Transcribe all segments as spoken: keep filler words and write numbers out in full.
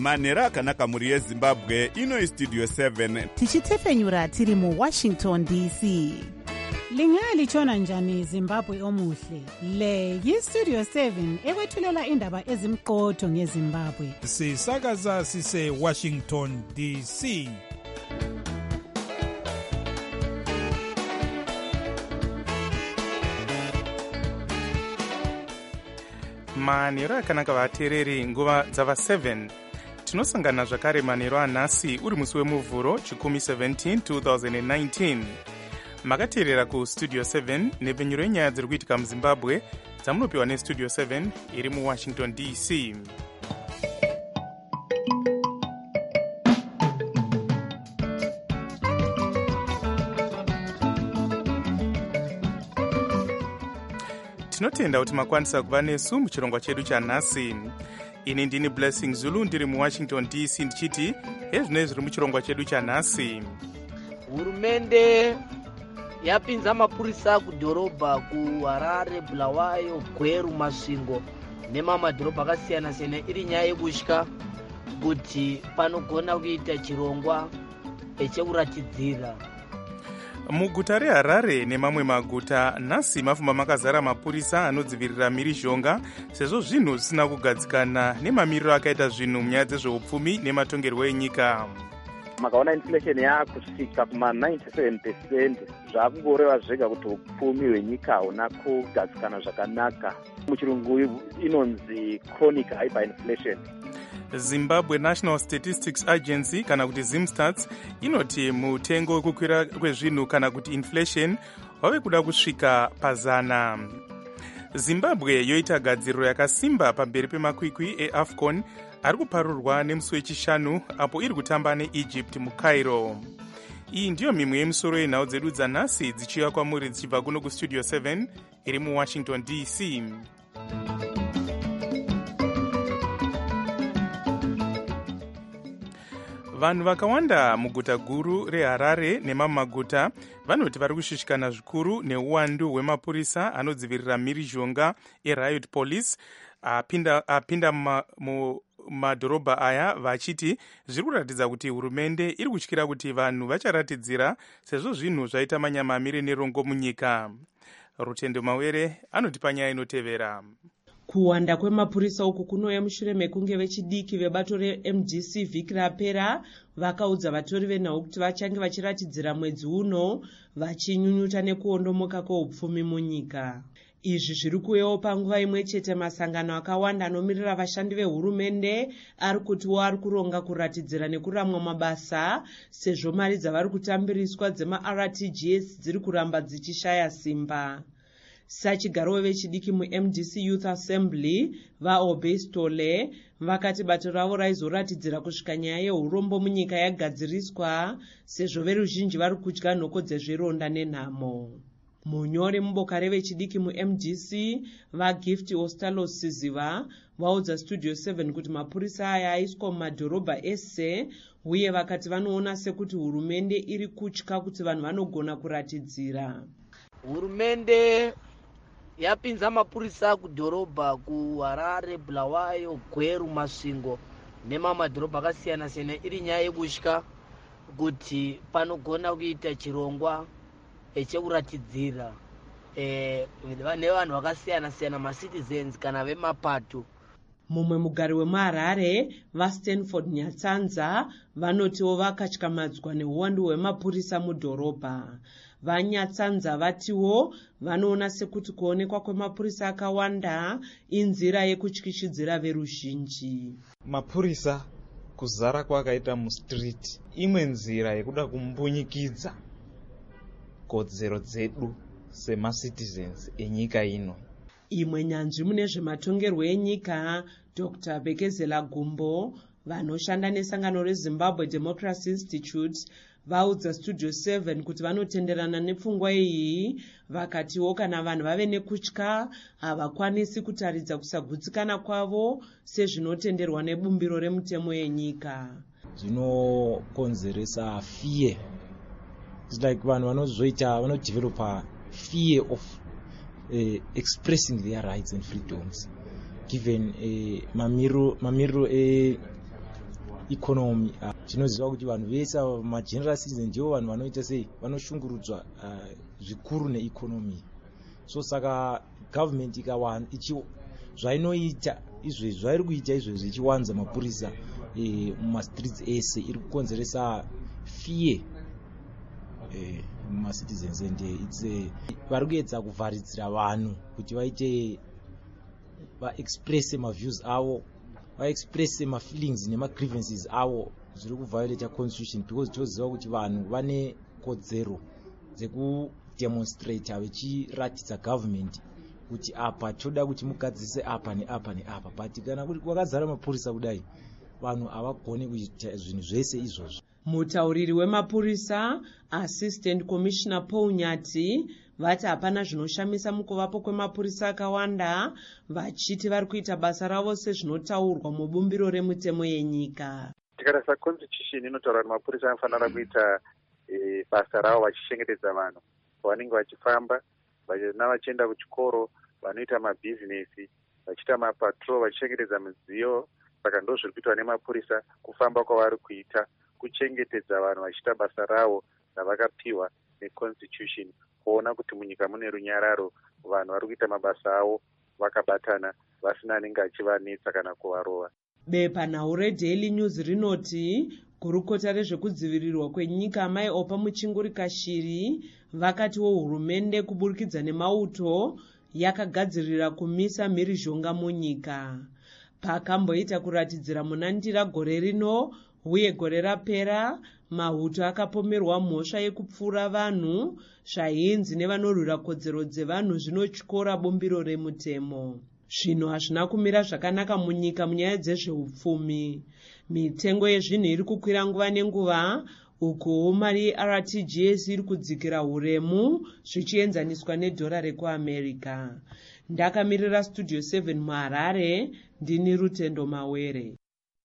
manhero akanaka mhuri yezimbabwe. Ino Studio seven tichitefenyura tiri mu Washington D C. Lingalitshona njani Zimbabwe omuhle? Le yi-Studio seven ekwethulela indaba ezimqotho ngeZimbabwe. Sisakaza sise Washington D C. Manhero akanaka vateereri, nguva dzava seven. Tinosangana zvakare manhero anhasi uri musi wemuvhuro chikumi seventeen twenty nineteen. Makateerera ku Studio seven nepfenyuro yenyaya dziri kuitika muZimbabwe dzamunopiwa neStudio seven iri muWashington D C. Tinotenda kuti makwanisa kuva nesu muchirongwa chedu chanhasi. Ini ndini Blessing Zulu ndiri muWashington D C ndichiti hezvinoi zviri muchirongwa chedu chanhasi. Hurumende yapinza mapurisa kudhorobha kuHarare, Bulawayo, Gweru, Masvingo nemamadhorobha akasiyana siyana iri nyaya yekutya kuti panogona kuita chirongwa chekuratidzira. Muguta reHarare nemamwe maguta nhasi mafumba makazara mapurisa anodzivirira mhirizhonga sezvo zvinhu zvisina kugadzikana nemamiriro akaita zvinhu munyaya dzezveupfumi nematongerwo enyika. Makaona inflation yakusvika kuma ninety-seven percent zvakungoreva zvega kuti upfumi hwenyika hauna kugadzikana zvakanaka. Muchirungu inonzi chronic hyperinflation. Zimbabwe National Statistics Agency kana kuti Zimstats inoti mutengo wekukwira kwezvinhu kana kuti inflation wave kuda kusvika pazana. Zimbabwe yoita gadziriro yakasimba pamberi pemakwikwi eAFCON ari kuparurwa nemusi wechishanu apo iri kutamba neEgypt muCairo. Iyi ndiyo mimwe yemisoro yenhau dzedu dzanhasi dzichiuya kwamuri dzichibva kuno kuStudio seven iri muWashington D C. Vanhu vakawanda muguta guru reHarare nemamwe maguta vanoti vari kushushikana zvikuru neuwandu hwemapurisa anodzivirira mhirizhonga eriot police apinda, apinda mumadhorobha aya vachiti zviri kuratidza kuti hurumende iri kutyira kuti vanhu vacharatidzira sezvo zvinhu zvaita manyamamire nerongo munyika. Rutendo Mawere anotipa nyaya inotevera. Kuwanda kwemapurisa uku kunouya mushure mekunge vechidiki vebato reM D C vhiki rapera vakaudza vatori venhau kuti vachange vachiratidzira mwedzi uno vachinyunyuta nekuondomoka kweupfumi munyika. Izvi zviri kuuyawo panguva imwe chete masangano akawanda anomirira vashandi vehurumende ari kutiwo ari kuronga kuratidzira nekuramwa mabasa sezvo mari dzavari kutambiriswa dzema-R T G S dziri kuramba dzichishaya simba. Sachigaro vechidiki muM D C Youth Assembly vaObestole vakati bato ravo raizoratidzira kusvika nyaya yeurombo munyika yagadziriswa sezvo veruzhinji vari kudya nhoko dzezvironda nenhamo. Munyori muboka revechidiki muM D C vaGift Ostalos Siziva vaudza Studio seven kuti mapurisa aya aiswa mumadhorobha ese uye vakati vanoona sekuti hurumende iri kutya kuti vanhu vanogona kuratidzira. Hurumende yapinza mapurisa kudhorobha kuHarare, Bulawayo, Gweru, Masvingo nemamadhorobha akasiyana siyana iri nyaya yekutya kuti panogona kuita chirongwa chekuratidzira eh, nevanhu vakasiyana siyana macitizens kana vemapato. Mumwe mugari wemuHarare vaStanford Nyatsanza vanotiwo vakatyamadzwa neuwandu hwemapurisa mudhorobha. Vanyatsanza vatiwo vanoona sekuti kuonekwa kwemapurisa akawanda inzira yekutyishidzira veruzhinji. Mapurisa kuzara kwakaita mustreet imwe nzira yekuda kumbunyikidza kodzero dzedu semacitizens enyika ino. Imwe nyanzvi mune zvematongerwo enyika Doctor Bekezela Gumbo vanoshanda nesangano reZimbabwe Democracy Institute vaudza Studio seven kuti vanotenderana nepfungwa iyi vakatiwo kana vanhu vave nekutya havakwanisi kutaridza kusagutsikana kwavo sezvinotenderwa nebumbiro remutemo yenyika. Zvinokonzeresa fear. It's like vanhu vanozoita vanodevelopa fear of uh, expressing their rights and freedoms given uh, mamiro mamiro e economy. Tinoziva kuti vanhu vese mageneral citizen ndivo vanhu vanoita sei vanoshungurudzwa zvikuru neeconomy. So saka government ikawana ichi zvainoita izvezvi zvairi kuita izvezvi ichiwanza mapurisa mumastreets ese iri kukonzeresa fear mumacitizens and it's vari kuedza kuvharidzira vanhu kuti vaite vaexpresse maviews avo vaexpresse mafeelings nemagrievances avo zviri kuviolata constitution because toziva kuti vanhu vane kodzero dzekudemonstrata vachiratidza government kuti apa toda kuti mugadzise apa neapa neapa, but kana kuti kwakazara mapurisa kudai vanhu havagone kuita zvinhu zvese izvozvo. Mutauriri wemapurisa Assistant Commissioner Paul Nyati vati hapana zvinoshamisa mukuvapo kwemapurisa akawanda, vachiti vari kuita basa ravo sezvinotaurwa mubumbiro remutemo yenyika. Tikarasa constitution inotaura kuti mapurisa anofanira kuita e, basa ravo vachichengetedza vanhu vanenge vachifamba vana vachienda kuchikoro, vanoita mabhizinesi, vachiita mapatrol, vachichengetedza midziyo. Saka ndo zviri kuitwa nemapurisa kufamba kwavari kuita kuchengetedza vanhu vachiita basa ravo ravakapiwa neconstitution, kuona kuti munyika mune runyararo, vanhu vari kuita mabasa avo vakabatana vasina anenge achivanetsa kana kuvarova. Bepanhau reDaily News rinoti gurukota rezvekudzivirirwa kwenyika Mai Opa Muchingurika Shiri vakatiwo hurumende kuburikidza nemauto yakagadzirira kumisa mhirizhonga munyika. Pakamboita kuratidzira munandira gore rino uye gore rapera, mahuto akapomerwa mhosva yekupfura vanhu, zvainzi nevanorwira kodzero dzevanhu zvinotyora bumbiro remutemo. Zvinhu hazvina kumira zvakanaka munyika munyaya dzezveupfumi. Mitengo yezvinhu iri kukwira nguva nenguva, uku mari yeR T G S iri kudzikira huremu zvichienzaniswa nedhora rekuAmerica. Ndakamirira Studio seven muHarare, ndini Rutendo Mawere.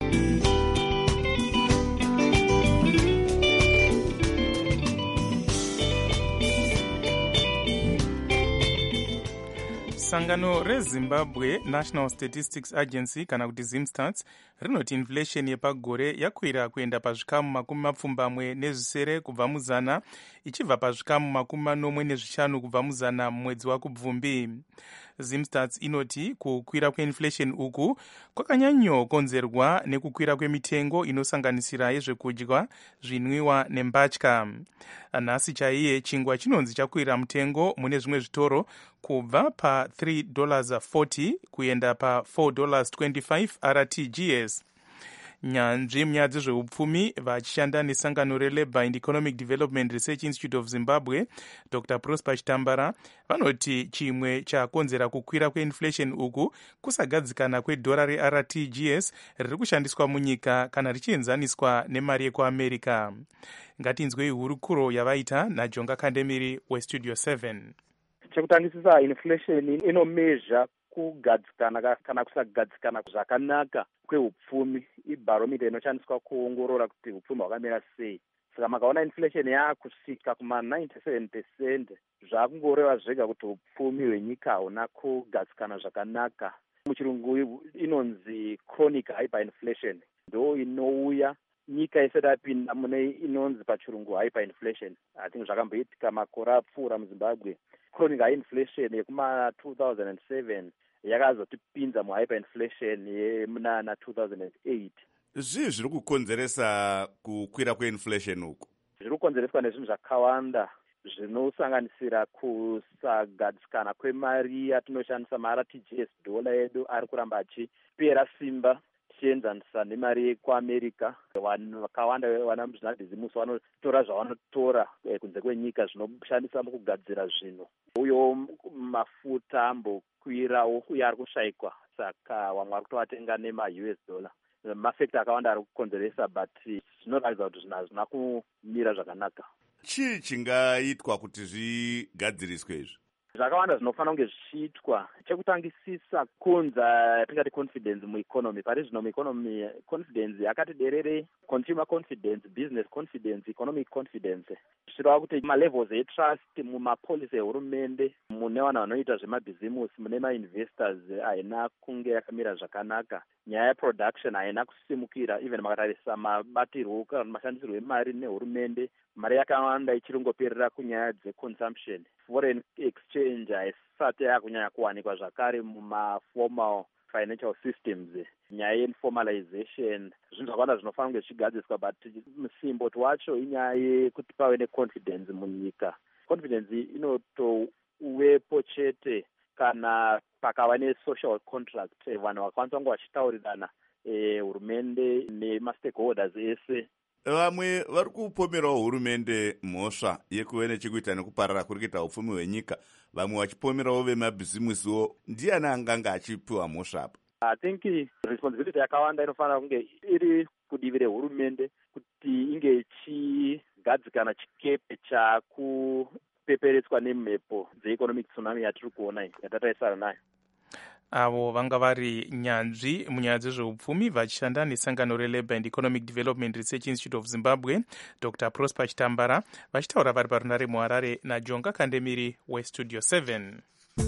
Sangano reZimbabwe National Statistics Agency kana kuti ZimStats rinoti inflation yepagore yakwira kuenda pazvikamu makumi mapfumbamwe nezvisere kubva muzana ichibva pazvikamu makumi manomwe nezvishanu kubva muzana mumwedzi waKubvumbi. ZimStats inoti kukwira kweinflation uku kwakanyanyokonzerwa nekukwira kwemitengo inosanganisira yezvekudya, zvinwiwa nembatya. Nhasi chaiye chingwa chinonzi chakwira mutengo mune zvimwe zvitoro kubva pa three dollars forty kuenda pa four dollars twenty-five R T G S. Nyanzvi munyaya dzezveupfumi vachishanda nesangano reLabour and Economic Development Research Institute of Zimbabwe, Doctor Prosper Chitambara, vanoti chimwe chakonzera kukwira kweinflation uku kusagadzikana kwedhora reR T G S riri kushandiswa munyika kana richienzaniswa nemari yekuAmerica. Ngatinzwei hurukuro yavaita naJonga Kandemiri weStudio seven. Chekutangisisa, inflation inomezha kugadzikana kana kusagadzikana zvakanaka kweupfumi. Ibaromita inoshandiswa kuongorora kuti upfumi hwakamira sei. Saka makaona inflation yakusvika kuma ninety-seven percent, zvakungoreva zvega kuti upfumi hwenyika hauna kugadzikana zvakanaka. Muchirungu inonzi chronic hyperinflation, ndo inouya nyika isati yapinda mune inonzi pachirungu hyperinflation. I think zvakamboitika makore apfuura muZimbabwe. Chronic high inflation yekuma two thousand seven yakazotipinza muhyperinflation yemunana two thousand eight. Zvii zviri kukonzeresa kukwira kweinflation uku? Zviri kukonzereswa nezvinhu zvakawanda zvinosanganisira kusagadzikana kwemari yatinoshandisa maR T G S. Dhola yedu ari kuramba achipera simba tichienzanisa nemari yekuAmerica. Vanhu vakawanda vana muzvinabhizimusi vanotora zvavanotora kunze kwenyika zvinoshandisa mukugadzira zvinhu. Uyo mafuta ambokwirawo uye ari kushayikwa, saka vamwe vari kutovatenga nema-U S dollar. Mafekta akawanda ari kukonzeresa, but zvinoratidza kuti zvinhu hazvina kumira zvakanaka. Chii chingaitwa kuti zvigadziriswe izvi? zvakawanda zvinofanira kunge zvichiitwa. Chekutangisisa kunza tingati confidence mueconomy. Pari zvino mueconomy confidence yakati derere, consumer confidence, business confidence, economic confidence. Zvirava kuti malevels etrust mumapolicy ehurumende, mune vanhu vanoita zvemabhizimusi, mune mainvestors haina kunge yakamira zvakanaka. Nyaya yeproduction haina kusimukira, even makatarisa mabatirwo kana mashandisirwo emari nehurumende, mari yakawanda ichiringoperera kunyaya dzeconsumption. Foreign exchange haisati yakunyanya kuwanikwa zvakare mumaformal financial systems. Nyaya yeformalization, zvinhu zvakawanda zvinofanira kunge zvichigadziswa, but musimboti wacho inyaya yekuti pave neconfidence munyika. Confidence inotowepo chete kana pakava ne-social contract, vanhu vakwanisa kunge vachitaurirana, hurumende nemastakeholders ese. Vamwe vari kupomerawo hurumende mhosva yekuve nechekuita nekuparara kuri kuita upfumi hwenyika, vamwe vachipomerawo vemabhizimusiwo. Ndiani anganga achipiwa mhosva apa? I think responsibility yakawanda inofanira kunge iri kudivi rehurumende kuti inge ichigadzikana chikepe chakupeperetswa nemhepo dzeeconomic tsunami yatiri kuona iyi, yatatarisana nayo. Avo vanga vari nyanzvi munyaya dzezveupfumi vachishanda nesangano reLabour and Economic Development Research Institute of Zimbabwe, Doctor Prosper Chitambara, vachitaura vari parunare muHarare naJonga Kandemiri weStudio seven.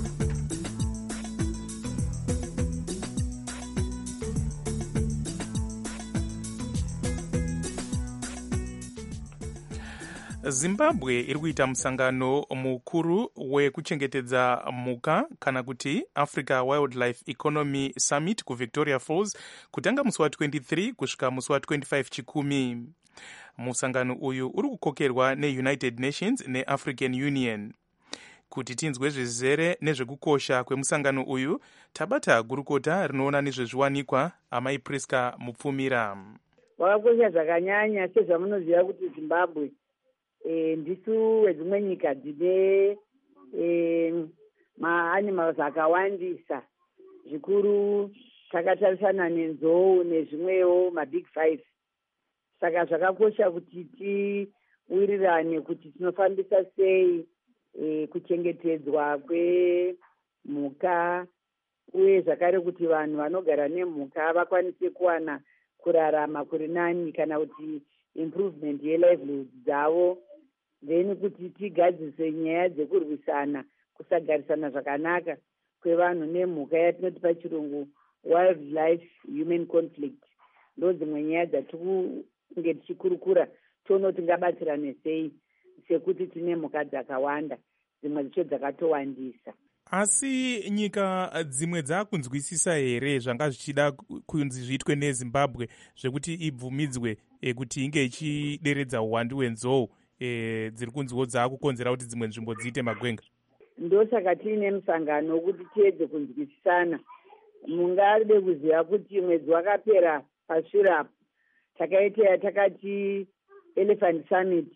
Zimbabwe iri kuita musangano mukuru wekuchengetedza mhuka kana kuti Africa Wildlife Economy Summit kuVictoria Falls kutanga musi wa23 kusvika musi wa25 chikumi. Musangano uyu uri kukokerwa neUnited Nations neAfrican Union. Kuti tinzwe zvizere nezvekukosha kwemusangano uyu, tabata gurukota rinoona nezvezviwanikwa Amai Priska Mupfumira. Wakakosha zvakanyanya sezvamunoziva kuti Zimbabwe E, ndisu wedzimwe nyika dzine e, maanimals akawandisa zvikuru takatarisana nenzou nezvimwewo mabig five. Saka zvakakosha kuti tiwirirane kuti tinofambisa sei e, kuchengetedzwa kwemhuka uye zvakare kuti vanhu vanogara nemhuka vakwanise kuwana kurarama kuri nani kana kuti improvement yelivelihood dzavo. Then kuti tigadzise nyaya dzekurwisana kusagarisana zvakanaka kwevanhu nemhuka yatinoti pachirungu wildlife human conflict. Ndo dzimwe nyaya dzatikunge tichikurukura toona kuti tingabatsirane sei sekuti tine mhuka dzakawanda, dzimwe dzicho dzakatowandisa. Asi nyika dzimwe dzakunzwisisa here zvanga zvichida kunzi zviitwe neZimbabwe zvekuti ibvumidzwe e, kuti inge ichideredza uwandu hwenzou e, dziri kunziwo dzakukonzera kuti dzimwe nzvimbo dziite magwenga? Ndosaka tiine musangano wekuti tiedze kunzwisisana. Mungade kuziva kuti mwedzi wakapera pashure apo takaita takati Elephant Summit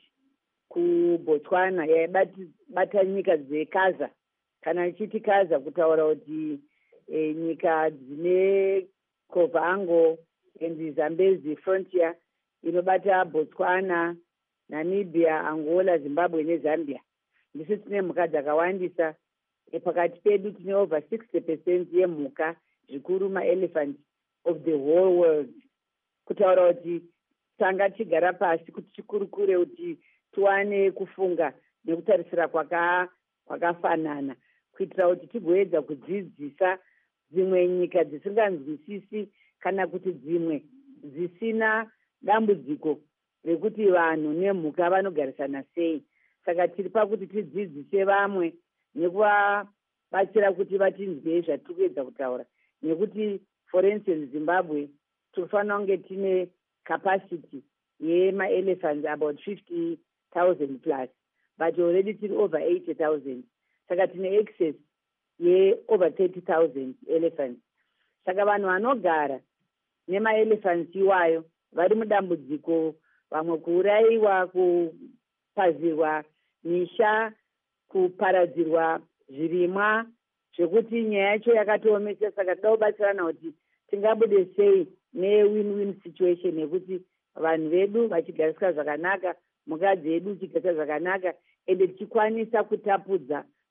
kuBotswana yaibata nyika dzekaza kana ichiti kaza kutaura kuti e, nyika dzine Kovango and Zambezi frontier inobata Botswana, Namibia, Angola, Zimbabwe neZambia. Ndisu tine mhuka dzakawandisa. E, pakati pedu tine over sixty percent yemhuka zvikuru maelephant of the whole world. Kutaura kuti tanga tigara pasi kuti tikurukure kuti tuwane kufunga nekutarisira kwaka kwakafanana kuitira kuti tigoedza kudzidzisa dzimwe nyika dzisinganzwisisi kana kuti dzimwe dzisina dambudziko rekuti vanhu nemhuka vanogarisana sei. Saka tiri pakuti tidzidzise vamwe nekuvabatsira kuti vatinzwe zvatiri kuedza kutaura, nekuti for instance Zimbabwe tofanira kunge tine capacity yema-elephants about fifty thousand plus, but already tiri over eighty thousand. Saka tine excess ye over thirty thousand elephants. Saka vanhu vanogara nema-elephants iwayo vari mudambudziko, vamwe kuurayiwa, kupazirwa misha, kuparadzirwa zvirimwa, zvekuti nyaya yacho yakatoomesa. Saka toda kubatsirana kuti tingabude sei ne-win-win situation yekuti vanhu vedu vachigariswa zvakanaka, mhuka dzedu chigariswa zvakanaka, ende tichikwanisa kutapudza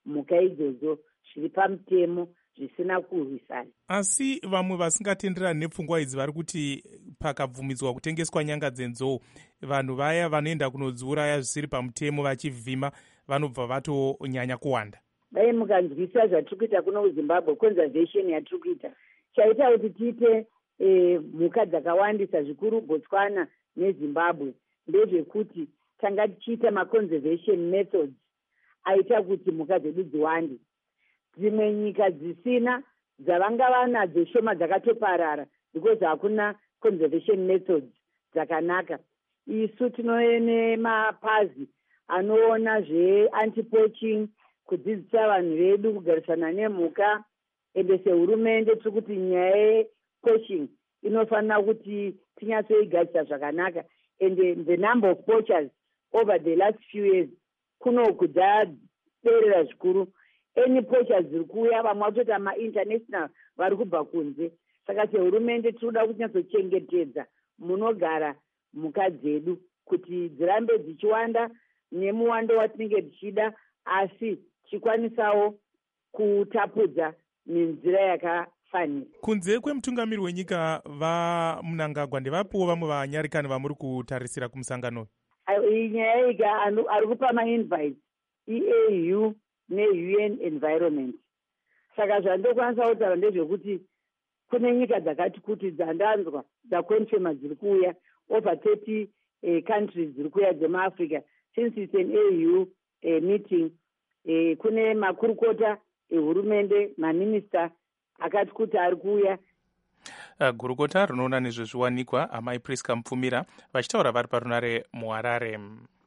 mhuka idzodzo zviri pamutemo zvisina kurwisana. Asi vamwe vasingatenderani nepfungwa idzi vari kuti pakabvumidzwa kutengeswa nyanga dzenzou, vanhu vaya vanoenda kunodziuraya zvisiri pamutemo vachivhima vanobva vatonyanya kuwanda. Dai mukanzwisa zvatiri kuita kuno kuZimbabwe, conservation yatiri kuita, chaita kuti tiite e, mhuka dzakawandisa zvikuru Botswana neZimbabwe ndezvekuti tanga tichiita maconservation methods aita kuti mhuka dzedu dziwande. Dzimwe nyika dzisina dzavanga vanadzo shoma dzakatoparara because hakuna conservation methods dzakanaka. Isu tinoene mapazi anoona zve-anti-poaching, kudzidzisa vanhu vedu kugarisana nemhuka, ende sehurumende tiri kuti nyaya ye-poaching inofanira kuti tinyatsoigadzisa zvakanaka. And the number of poachers over the last few years kuno kudzaderera zvikuru. Any poachers ziri kuuya vamwe vatota ma-international vari kubva kunze. Saka sehurumende tinoda kunyatsochengetedza munogara mhuka dzedu kuti dzirambe dzichiwanda nemuwando watinenge tichida, asi chikwanisawo kutapudza nenzira yakafanira. Kunze kwemutungamiri wenyika vaMnangagwa, ndevapowo vamwe vanyarikani vamuri kutarisira kumusangano? Iyi nyaya ika ari kupa ma-invite E A U ne-U N Environment. Saka zvandokwanisa kutaura ndezvekuti kune nyika dzakati kuti dzandanzwa dzakonfema dziri kuuya over thirty uh, countries dziri kuuya dzemaafrica. Since it's an A U uh, meeting, uh, kune makurukota ehurumende, maminista akati kuti ari kuuya. Uh, gurukota rinoona nezvezviwanikwa amai Priska Mupfumira vachitaura vari parunare muHarare.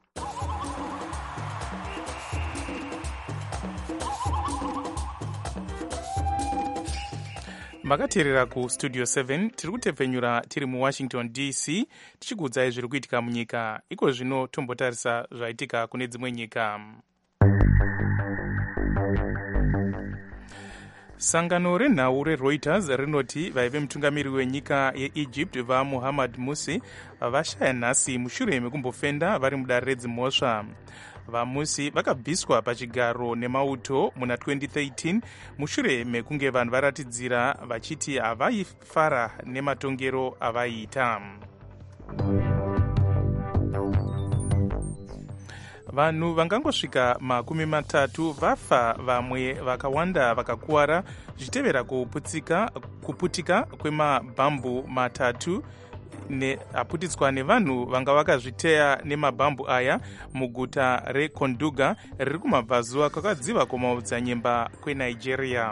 Makateerera kustudio seven, tiri kutepfenyura tiri muWashington D C tichikuudzai zviri kuitika munyika. Iko zvino tombotarisa zvaitika kune dzimwe nyika. Sangano renhau reReuters rinoti vaive mutungamiri wenyika yeEgypt vaMuhammad Musi vashaya nhasi mushure mekumbofenda vari mudare redzimhosva. VaMusi vakabviswa pachigaro nemauto muna twenty thirteen mushure mekunge vanhu varatidzira vachiti havaifara nematongero avaiita. Vanhu vangangosvika makumi matatu vafa, vamwe vakawanda vakakuwara zvichitevera kuputika, kuputika kwemabhambu matatu ne aputitswa nevanhu vanga vakazviteya nemabhambu aya muguta reKonduga riri kumabvazuva kwakadziva kwemaodzanyemba kweNigeria.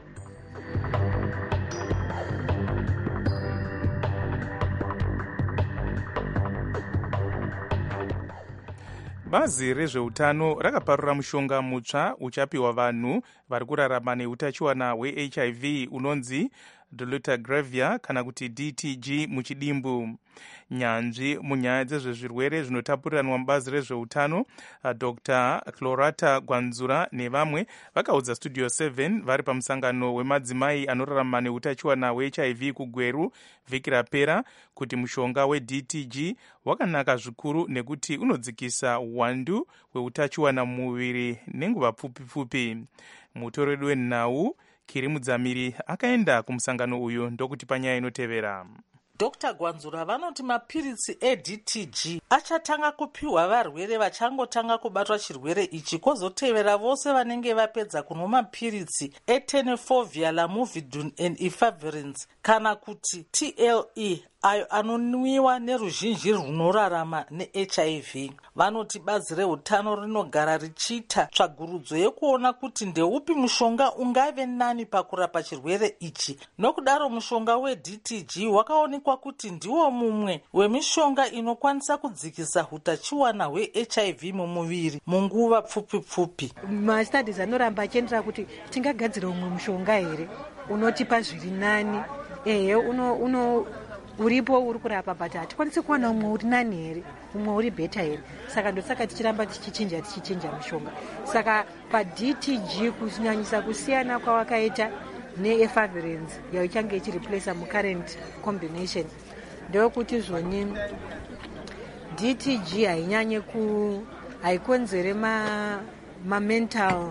Bazi rezveutano rakaparura mushonga mutsva uchapiwa vanhu vari kurarama neutachiwana hweH I V unonzi dolutegravir kana kuti D T G muchidimbu. Nyanzvi munyaya dzezvezvirwere zvinotapuriranwa mubazi rezveutano Doctor Clorata Gwanzura nevamwe vakaudza Studio seven vari pamusangano wemadzimai anorarama neutachiwana hweH I V kuGweru vhiki rapera kuti mushonga weD T G wakanaka zvikuru nekuti unodzikisa uwandu hweutachiwana mumuviri nenguva pfupi pfupi. Mutori wenhau Kiri Mudzamiri akaenda kumusangano uyu ndokuti panyaya inotevera. Doctor Gwanzura vanoti mapiritsi eD T G achatanga kupiwa varwere vachangotanga kubatwa chirwere ichi, kwozotevera vose vanenge vapedza kunwa mapiritsi etenofovir, lamivudine and efavirenz kana kuti T L E ayo anonwiwa neruzhinji runorarama neH I V. Vanoti bazi reutano rinogara richiita tsvagurudzo yekuona kuti ndeupi mushonga ungave nani pakurapa chirwere ichi. Nokudaro mushonga weD T G wakaonekwa kuti ndiwo mumwe wemishonga inokwanisa kudzikisa hutachiwana hweH I V mumuviri munguva pfupi pfupi. Mastudis anoramba achiendera kuti tingagadzira umwe mushonga here unotipa zviri nani, ehe uno uno uripo uri kurapa but hatikwanisi kuwana umwe uri nani here, umwe uri beta here. Saka ndosaka tichiramba tichichinja tichichinja mishonga. Saka paD T G kunyanyisa kusiyana kwawakaita neefavirenz yaichange ichireplace mucurrent combination ndewekuti zvoni D T G hainyanye ku haikonzere ma, ma mental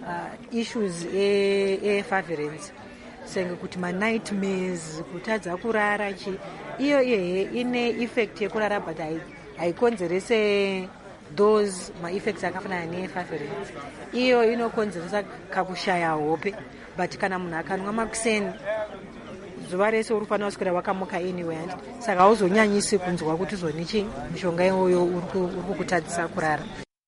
uh, issues efaverence senge kuti manightmares, kutadza kurara chi, iyo iyehe ine effect yekurara but haikonzerese those ma-effects akafanana nefaverence. Iyo inokonzeresa kakushaya hope, but kana munhu akanwa makuseni zuva rese uri kufanira kuswera wakamuka anyway, handi saka hauzonyanyisi kunzwa kuti zonichi mishonga iyoyo uri kukutadzisa kurara.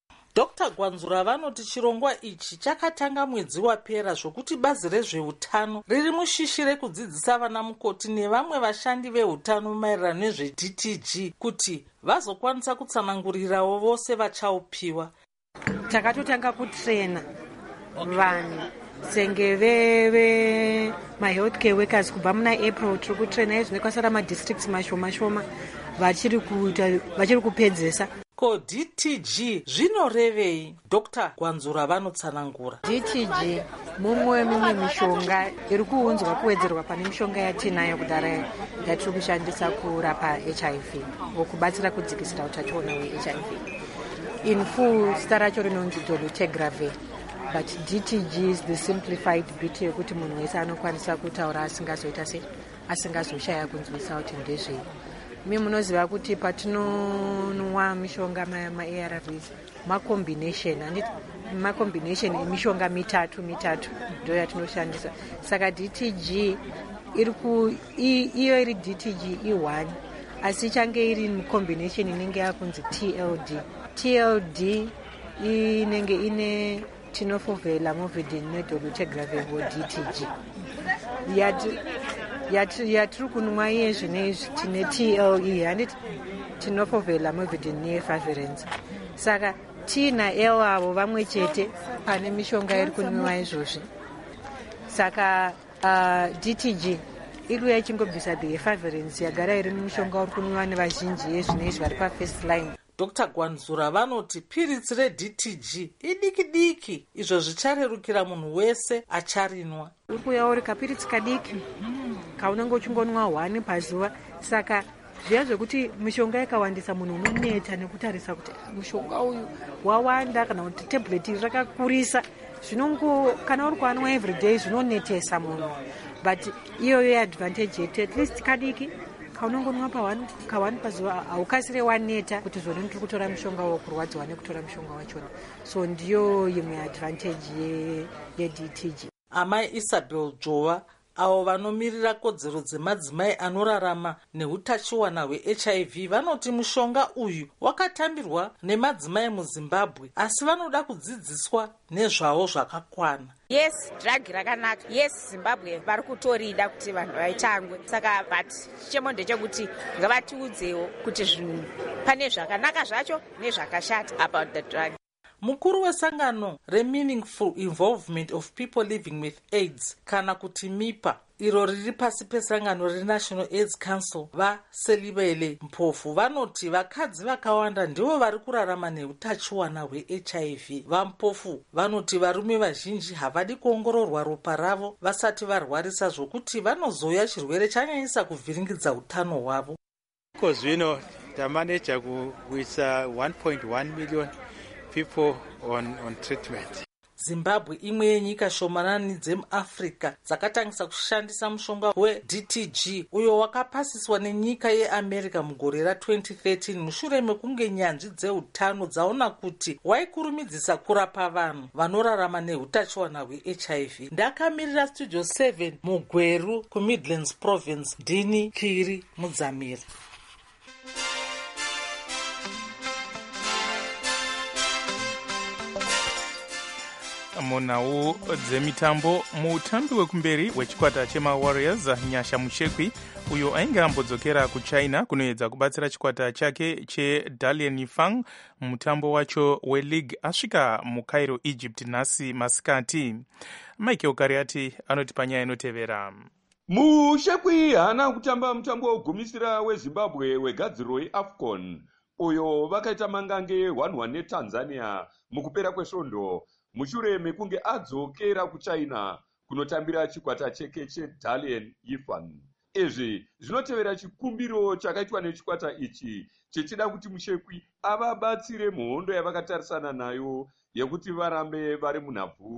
Dr Gwanzura vanoti chirongwa ichi chakatanga mwedzi wapera zvokuti bazi rezveutano riri mushishi rekudzidzisa vana mukoti nevamwe vashandi veutano maererano nezve-D T G kuti vazokwanisa kutsanangurirawo vose vachaupiwa. Takatotanga kutrena vanhu senge veve ma-healthcare workers kubva muna April tiri kutrena izvino kwasara madistricts mashoma shoma vachiri vachiri kupedzesa. Ko D T G zvinorevei? Dr Gwanzura vanotsanangura. D T G mumwe mimwe mishonga iri kuunzwa kuwedzerwa pane mishonga yatinayo kudhara yatiri kushandisa kurapa H I V wokubatsira kudzikisira utachiona hwe-H I V. In full zita racho rinonzi dolutegravir, but D T G is the simplified bit yekuti munhu wese anokwanisa kutaura asingazoita sei, asingazoshaya kunzwisa kuti ndezvei. Mi munoziva kuti patinonwa mishonga ma-A R Vs ma-combination, handiti ma-combination emishonga mitatu mitatu ndo yatinoshandisa. Saka D T G iri ku iyo iri D T G i one asi ichange iri combination inenge yakunzi T L D. T L D inenge ine tenofovir, lamivudine nedolutegravir vo-D T G. Yati yatiri kunwa iye zvinezvi tine T L E, handiti tenofovir, lamivudine neefaverence. Saka T na L avo vamwe chete pane mishonga iri kunwiwa izvozvi. Saka uh, D T G iri yachingobvisa the efaverence yagara iri mishonga uri kunwiwa nevazhinji yezvinezvi vari pa-first line. Dr Gwanzura vanoti piritsi re-D T G idiki diki, izvo zvicharerukira munhu wese acharinwa. Uri kuuya uri kapiritsi kadiki kaunenge uchingonwa one pazuva. Saka zviya zvekuti mishonga ikawandisa munhu unoneta nekutarisa kuti mushonga uyu wawanda kana kuti tablet iri rakakurisa, zvinongo kana uri kuanwa everyday zvinonetesa munhu, but iyoyo yeadvantage yetu at least kadiki kaunongonwa pawani kawani pazuva haukasire waneta kuti zvone ndiri kutora mushonga wokurwadziwa nekutora mushonga wachona. So ndiyo imwe advantage ye-D T G. Amai Isabel Jova avo vanomirira kodzero dzemadzimai anorarama neutachiwana hwe-H I V vanoti mushonga uyu wakatambirwa nemadzimai muZimbabwe, asi vanoda kudzidziswa nezvawo zvakakwana. Yes, drug rakanaka. Yes, Zimbabwe vari kutorida kuti vanhu vaitangwe. Saka but chichemo ndechekuti ngavatiudzewo kuti zvinhu pane zvakanaka zvacho nezvakashata about the drug. Mukuru wesangano re-Meaningful Involvement of People Living with AIDS kana kuti MIPA iro riri pasi pesangano re-National AIDS Council vaSelibele Mpofu vanoti vakadzi vakawanda ndivo vari kurarama neutachiwana hwe-H I V. VaMpofu vanoti varume vazhinji havadi kuongororwa ropa ravo vasati varwarisa zvokuti vanozoya chirwere chanyanyisa kuvhiringidza utano hwavo. Zvino tamaneja kuisa one point one million people on, on treatment. Zimbabwe imwe yenyika shomanani dzemuAfrica dzakatangisa kushandisa mushonga we-D T G uyo wakapasiswa nenyika yeAmerica mugore ra-twenty thirteen mushure mekunge nyanzvi dzeutano dzaona kuti waikurumidzisa kurapa vanhu vanorarama neutachiwana hwe-H I V. Ndakamirira Studio seven muGweru kuMidlands Province, ndini Kiri Mudzamiri. munhau dzemitambo, mutambi wekumberi wechikwata chemawarriors Nyasha Mushekwi uyo ainge ambodzokera kuchina kunoedza kubatsira chikwata chake cheDalian Yifang mutambo wacho weleague asvika muCairo, Egypt nhasi masikati. Michael Kariati anoti panyaya inotevera. Mushekwi haana kutamba mutambo wogumisira weZimbabwe wegadziro yeAFCON uyo vakaita mangange one one neTanzania mukupera kwesvondo mushure mekunge adzokera kuchina kunotambira chikwata cheke cheDalian Yifang. Izvi zvinotevera chikumbiro chakaitwa nechikwata ichi chechida kuti Mushekwi avabatsire muhondo yavakatarisana nayo yekuti varambe vari munhabvu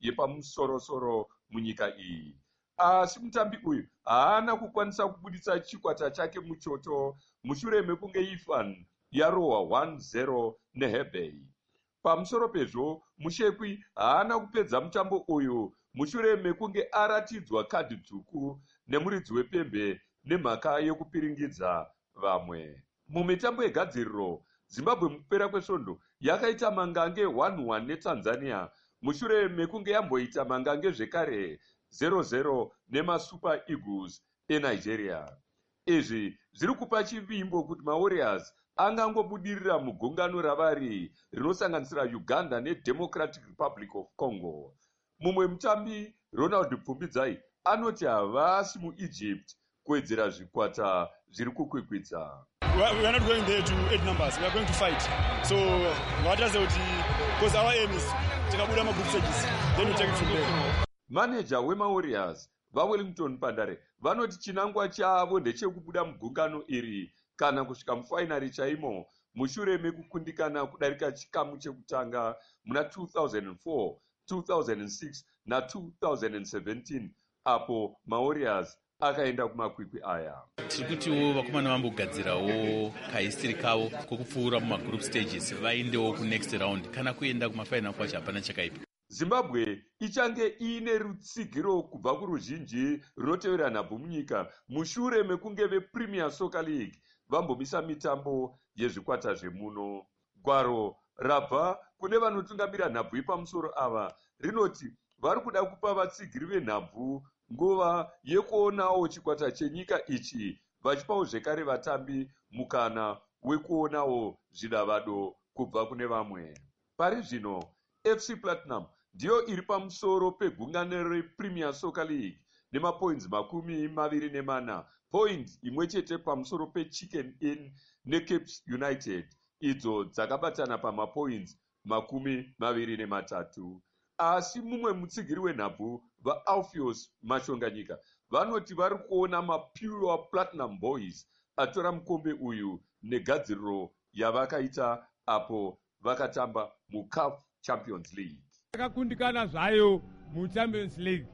yepamusorosoro munyika iyi. Asi mutambi uyu haana kukwanisa kubudisa chikwata chake muchoto mushure mekunge Ifan yarohwa one zero neHebei. Pamusoro pezvo, Mushekwi haana kupedza mutambo uyu mushure mekunge aratidzwa kadhi dzvuku nemuridzi wepembe nemhaka yekupiringidza vamwe. Mumitambo yegadziriro, Zimbabwe mukupera kwesvondo yakaita mangange one one neTanzania mushure mekunge yamboita mangange zvekare zero zero nemaSuper Eagles eNigeria. Izvi zviri kupa chivimbo kuti maWarriors angangobudirira mugungano ravari rinosanganisira Uganda neDemocratic Republic of Congo. Mumwe mutambi Ronald Pfumbidzai anoti havasi muEgypt kuwedzera zvikwata zviri kukwikwidza. We are not going there to eight numbers. We are going to fight. So what does it? Because our aim is to take a group stages. Then we take it from there. Manager wemaWarriors vaWellington Pandare vanoti chinangwa chavo ndechekubuda mugungano iri kana kusvika mufainari chaimo mushure mekukundikana kudarika chikamu chekutanga muna two thousand four, two thousand six na two thousand seventeen apo maWarriors akaenda kumakwikwi aya. Tiri kutiwo vakomana vambogadzirawo kahistori kavo kokupfuura mumagroup stages vaendewo kunext round kana kuenda kumafainal kwacho hapana chakaipa. Zimbabwe ichange iine rutsigiro kubva kuruzhinji runotevera nhabvu munyika mushure mekunge vePremier Soccer League vambomisa mitambo yezvikwata zvemuno. Gwaro rabva kune vanotungamira nhabvu yepamusoro ava rinoti vari kuda kupa vatsigiri venhabvu nguva yekuonawo chikwata chenyika ichi vachipawo zvekare vatambi mukana wekuonawo zvidavado kubva kune vamwe. Pari zvino F C Platinum ndiyo iri pamusoro pegungano rePremier Soccer League nemapoints makumi maviri nemana, point imwe chete pamusoro peChicken Inn neCapes United idzo dzakabatana pamapoints makumi maviri nematatu. Asi mumwe mutsigiri wenhabvu vaAlpheus Mashonganyika vanoti vari kuona maPure Platinum Boys atora mukombe uyu negadziriro yavakaita apo vakatamba muCAF Champions League. Yakakundikana zvayo muChampions League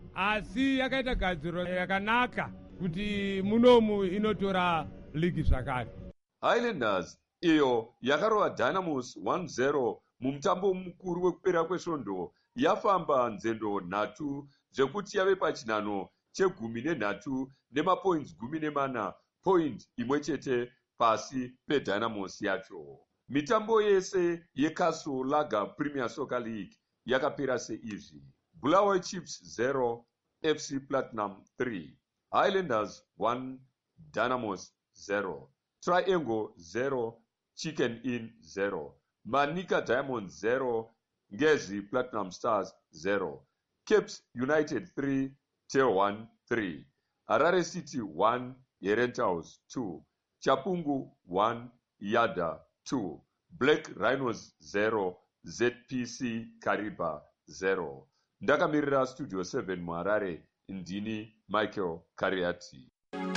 asi yakaita gadziriro yakanaka kuti munomu inotora ligi zvakare. Highlanders iyo yakarova Dynamos one zero mumutambo mukuru wekupera kwesvondo yafamba nzendo nhatu zvekuti yave pachinhano chegumi nenhatu nemapoints gumi nemana, point imwe chete pasi peDynamos yacho. Mitambo yese yeCastle Lager Premier Soccer League yakapera seizvi: Bulawayo Chiefs zero, F C Platinum three, Highlanders one, Dynamos zero, Triangle zero, Chicken Inn zero, Manica Diamonds zero, Ngezi Platinum Stars zero, Capes United three, Tail one three, Harare City one, Herentals two, Chapungu one, Yada two, Black Rhinos zero, Z P C Kariba zero. Ndakamirira Studio seven muHarare, ndini Michael Kariati.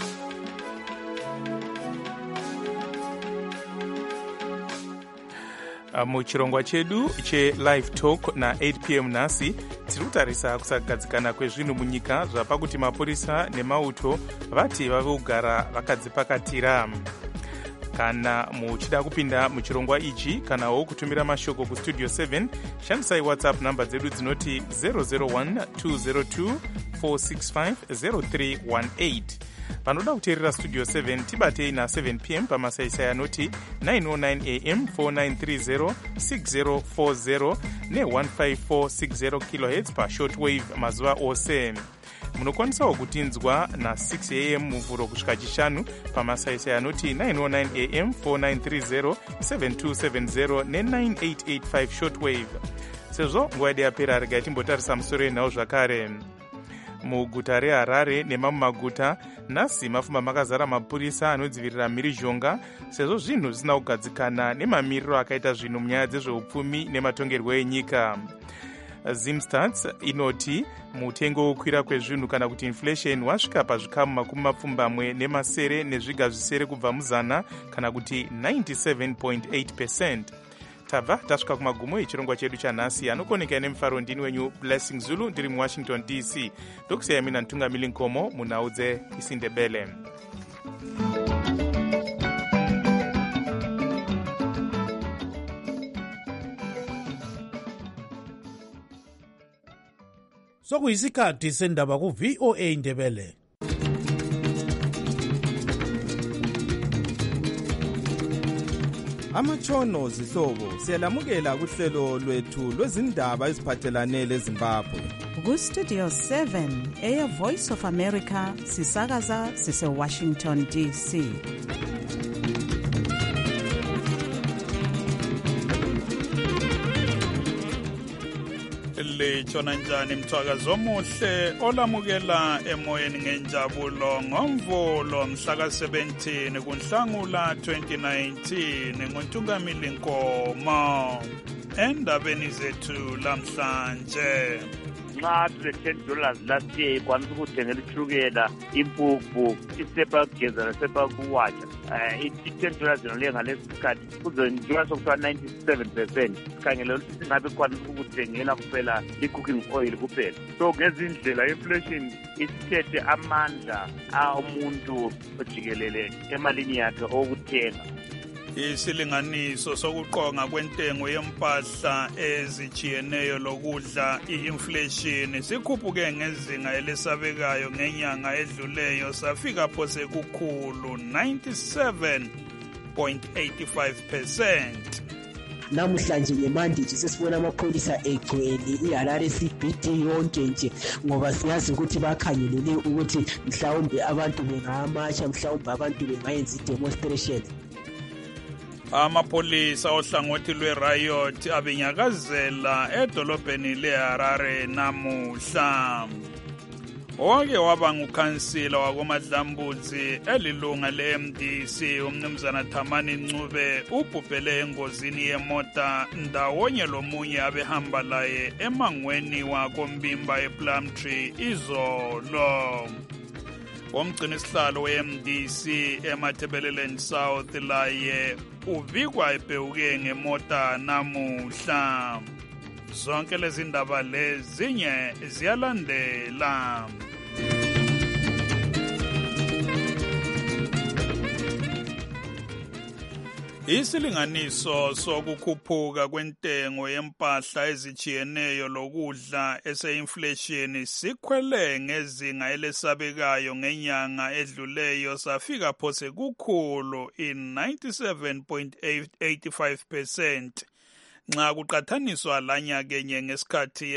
Muchirongwa chedu che-Live Talk na eight p m nhasi tiri kutarisa kusagadzikana kwezvinhu munyika zvapa kuti mapurisa nemauto vati vave kugara vakadzipakatira. Kana muchida kupinda muchirongwa ichi kanawo kutumira mashoko kustudio seven, shandisai WhatsApp namba dzedu dzinoti zero zero one two zero two four six five zero three one eight. Vanoda kuteerera Studio seven tibatei na seven p m pamasaisai anoti nine oh nine a m four nine three zero six zero four zero ne one five four six zero kilohertz pashortwave mazuva ose. Munokwanisawo kutinzwa na six a m muvhuro kusvika chishanu pamasaisai anoti nine oh nine a m four nine three zero seven two seven zero ne nine eight eight five shortwave. Sezvo nguva yedu yapera, regai timbotarisa musoro enhau zvakare. Muguta reHarare nemamwe maguta nhasi mafamba makazara mapurisa anodzivirira mhirizhonga sezvo zvinhu zvisina kugadzikana nemamiriro akaita zvinhu munyaya dzezveupfumi nematongerwo enyika. Zimstats inoti mutengo wokukwira kwezvinhu kana kuti inflation wasvika pazvikamu makumi mapfumbamwe nemasere nezviga zvisere kubva muzana kana kuti ninety-seven point eight percent. tabva tasvika kumagumo echirongwa chedu chanhasi. anokoneka nemufaro ndini wenyu Blessing Zulu ndiri muwashington D C. ndokusiya mina Ntungamili Nkomo munhau dzeIsindebele. sokuyisikhathi sendaba ku-V O A Ndebele. Amatshono zihlobo siyalamukela kuhlelo lwethu lwezindaba eziphathelane leZimbabwe. Ku-Studio seven eya Voice of America sisakaza sise-Washington D C. litshona njani mthwakazi omuhle olamukela emoyeni ngenjabulo ngomvulo mhla ka-seventeen kuNhlangula twenty nineteen nguNtungamili Nkomo. Endabeni zethu lamhlanje, nxa tule-ten dollars last year ikwanisa ukuthengela ishukela, impuphu, isepa yokugeza nesepa yokuwatsha. um i-ten dollars yona leyo ngalesi sikhathi kuzenziwa sokuthiwa ninety-seven percent sikhangele ukuthi singabe ikwanisa ukuthengela kuphela i-cooking oil kuphela. So ngezindlela inflation isithethe amandla amuntu ojikelele emalini yakhe okuthenga. isilinganiso sokuqonga kwentengo yempahla ezijiyeneyo lokudla i-inflation sikhuphuke ngezinga elesabekayo ngenyanga edluleyo safika phose kukhulu ninety-seven point eight five percent. Namhlanje ngemandiji sesibona amapholisa egcwele iHarare C B D yonke nje ngoba siyazi ukuthi bakhangelele ukuthi mhlawumbe abantu bengamatsha, mhlawumbe abantu bengayenza i-demonstration. Amapolisa ohlangothi lwe-riot abenyakazela edolobheni leHarare namuhla. Owake waba ngukhansila wakoMadlambudzi elilunga le-M D C umnumzana Thamani Ncube ubhubhele engozini yemota ndawonye lomunye abehamba laye emangweni wakoMbimba ePlumtree izolo. Omgcini isihlalo we-M D C eMatabeleland South laye uvikwa ebhewuke ngemota namuhla. Zonke lezi ndaba lezinye ziyalandela. Isilinganiso sokukhuphuka kwentengo yempahla ezijiyeneyo lokudla ese-inflation sikhwele ngezinga elesabekayo ngenyanga edluleyo safika phose kukhulu in ninety-seven point eight five percent nxa kuqathaniswa lanyakenye ngesikhathi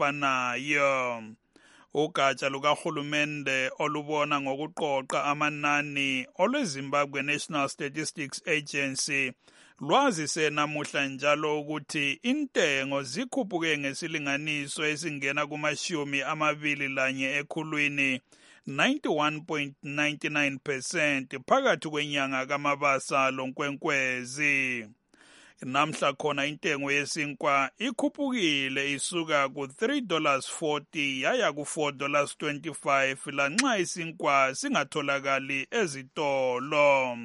esifanayo. Ugatsha lukahulumende olubona ngokuqoqa amanani olweZimbabwe National Statistics Agency lwazise namuhla njalo ukuthi intengo zikhuphuke ngesilinganiso esingena kumashumi amabili lanye ekhulwini ninety-one point nine nine percent phakathi kwenyanga kaMabasa loNkwenkwezi. Namhla khona intengo yesinkwa ikhuphukile isuka ku three dollars forty yaya ku four dollars twenty-five lanxa isinkwa singatholakali ezitolo.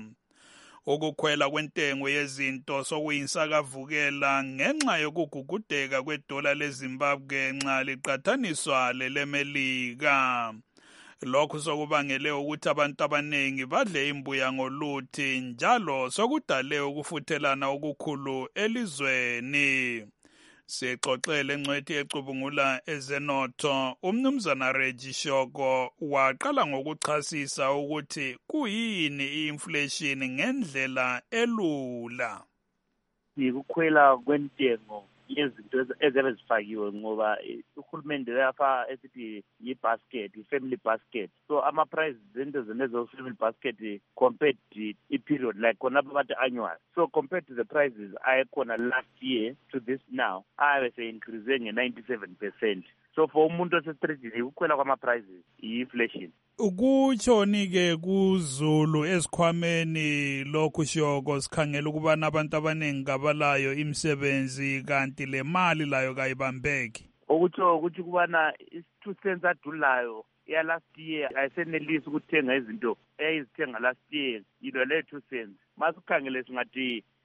Ukukhwela kwentengo yezinto sokuyinsakavukela ngenxa yokugugudeka kwedola leZimbabwe nxa liqathaniswa lelemelika. Lokhu sokubangele ukuthi abantu abaningi badle imbuya ngoluthi njalo sokudale ukufuthelana okukhulu elizweni. Sixoxele ngcwethi ecubungula ezenotho umnumzana Reggie Shoko waqala ngokuchasisa ukuthi kuyini i-inflation ngendlela elula. Ukukhwela kwentengo yezinto ezabe zifakiwe ngoba uhulumende lafa esithi yi-basket, i-family basket. So ama-prices zinto zenezo family basket compared to i-period like khona bathi annual. So compared to the prices ayekhona last year to this now, ayabe se-increase nge-ninety-seven percent. So for umuntu osestreetini ukukhwela kwama-prices i-inflation. Ukutshoni-ke kuZulu ezikhwameni lokhu Shoko sikhangela ukubana abantu abaningi kabalayo imisebenzi kanti le mali layo kayibambeki. Okutsho ukuthi kubana two cents adulayo ya last year ayisenelisi ukuthenga izinto eyizithenga last year yilo le two cents. Masikhangele singathi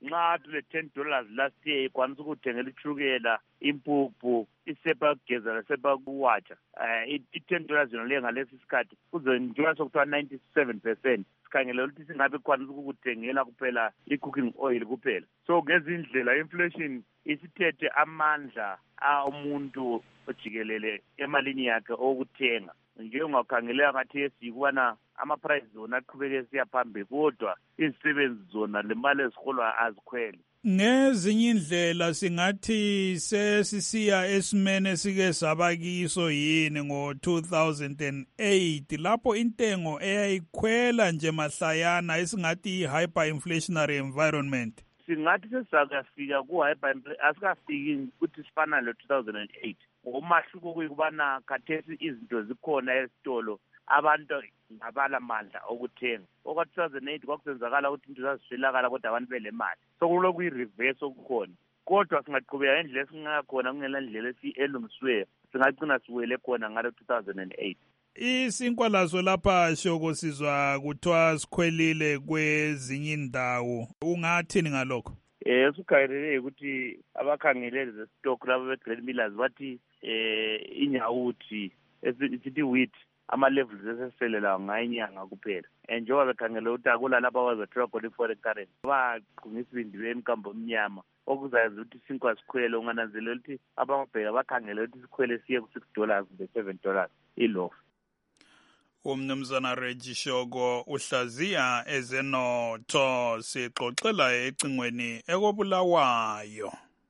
nxa tule ten dollars last year ikwanisa ukuthengela ichukela impuphu isepa yokugeza lesepa yokuwatsha um i-ten dollars yona leyo ngalesi sikhathi kuzenjengoba sokuthiwa ninety-seven percent sikhangelela ukuthi singabe ikwanisa ukukuthengela kuphela i-cooking oil kuphela. So ngezindlela inflation isithethe amandla umuntu ojikelele emalini yakhe okuthenga. Njengokhangelela ngathi esikubana ama-price zona aqhubeke siya phambili kodwa izisebenzi zona le mali eziholwa azikhwele. Ngezinye indlela singathi sesisiya esimene esike saba kiso yini ngo two thousand eight lapho intengo eyayikhwela nje mahlayana esingathi i-hyperinflationary environment. Singathi sesakafika ku-hyper asikafiki ukuthi sifana le-two thousand eight. Ngomahluko kuyikubana khathesi izinto zikhona esitolo abantu ngabala mandla okuthenga. Oka two thousand eight kwakusenzakala ukuthi into zaziswelakala kodwa abantu bele mali. So kuloku i-reverse okukhona. Kodwa singaqhubeka ngendlela esingakhona kungela ndlela elungisiweyo singagcina siwele khona ngalo two thousand eight. Isinkwa lazo lapha shoko sizwa kuthiwa sikhwelile kwezinye indawo. Ungathini ngalokho? Eh sukayelele ukuthi abakhangelele zestock labo be-Grain Millers bathi eh inyawuthi esithi wheat ama levels eseselela ngayinyanga kuphela. Njengoba bekhangela ukuthi akula lapha bazothola khona i-foreign currency baqhungisa ibindi bemkambo omnyama okuzayenza ukuthi isinkwa sikhwele. Ungananzelela ukuthi ababheka bakhangela ukuthi sikhwele siye ku-six dollars ne-seven dollars ilofu. Umnumzana Reggie Shoko uhlaziya ezenotho sixoxela ecingweni ekobulawayo.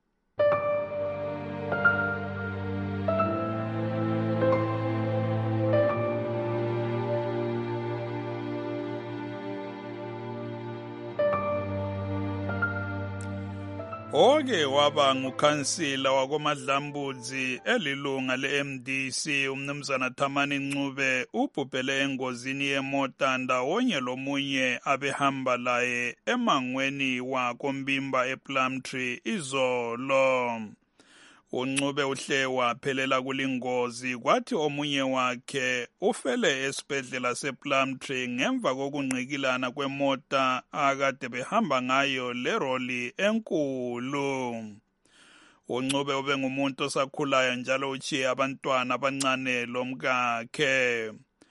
Oke waba ngukhansila wakoMadlambudzi elilunga le-M D C umnumzana Thamani Ncube ubhubhele engozini yemota ndawonye lomunye abehamba laye emangweni wakoMbimba ePlumtree izolo. uNcube uhle waphelela kulingozi kwathi omunye wakhe ufele esibhedlela sePlumtree ngemva kokungqikilana kwemota akade behamba ngayo leroli enkulu. uNcube ube ngumuntu osakhulayo njalo uchiye abantwana abancane lomkakhe.